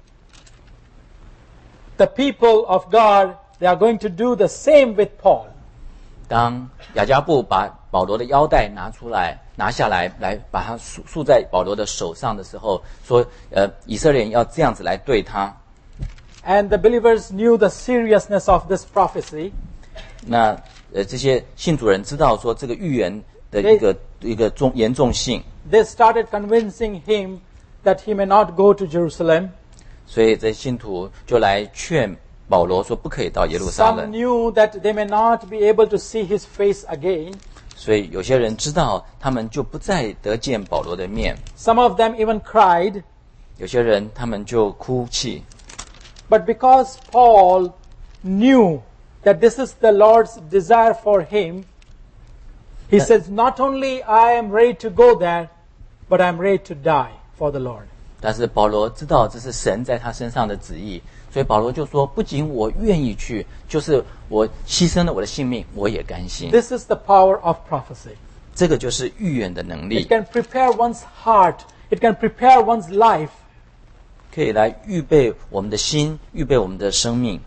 Speaker 1: the people of God, they are going to do the same with Paul.
Speaker 2: 当雅加布把保罗的腰带拿下来，来把它束在保罗的手上的时候，说以色列人要这样子来对他。
Speaker 1: And the believers knew the seriousness of this prophecy.
Speaker 2: 那这些信主人知道说这个预言的一个严重性，
Speaker 1: They started convincing him that he may not go to Jerusalem.
Speaker 2: 所以这信徒就来劝保罗说不可以到耶路撒
Speaker 1: Some
Speaker 2: 冷。
Speaker 1: knew that they may not be able to see his face again.
Speaker 2: 所以有些人知道，他们就不再得见保罗的面。
Speaker 1: Some of them even cried.
Speaker 2: 有些人他们就哭泣。
Speaker 1: But because Paul knew that this is the Lord's desire for him, he says, not only I am ready to go there, but I am ready to die for the Lord.
Speaker 2: 但是保罗知道这是神在他身上的旨意，所以保罗就说：不仅我愿意去，就是我牺牲了我的性命，我也甘心。
Speaker 1: This is the power of prophecy.
Speaker 2: 这个就是预言的能力
Speaker 1: It，can prepare one's heart. It can prepare one's life.
Speaker 2: 可以来预备我们的心，预备我们的生命。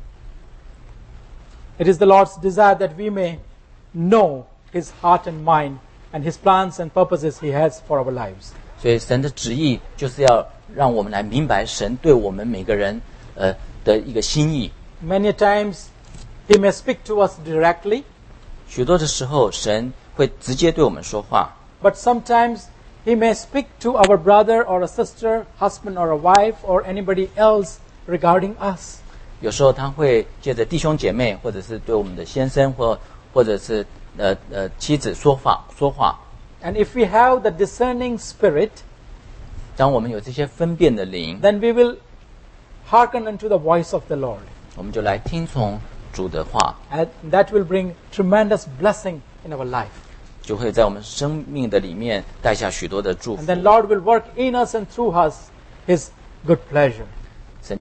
Speaker 1: It is the Lord's desire that we may know His heart and mind and His plans and purposes He has for our lives.
Speaker 2: 所以神的旨意就是要让我们来明白神对我们每个人的一个心意。
Speaker 1: Many times He may speak to us directly,
Speaker 2: 许多的时候，神会直接对我们说话，
Speaker 1: but sometimes He may speak to our brother or a sister, husband or a wife, or anybody else regarding us.
Speaker 2: 有时候他会借着弟兄姐妹，或者是对我们的先生或者是妻子说话。
Speaker 1: And if we have the discerning spirit,
Speaker 2: 当我们有这些分辨的灵，
Speaker 1: then we will hearken unto the voice of the Lord.
Speaker 2: 我们就来听从主的话，
Speaker 1: And that will bring tremendous blessing in our life.
Speaker 2: 就会在我们生命的里面带下许多的祝福
Speaker 1: And。then Lord will work in us and through us His good pleasure.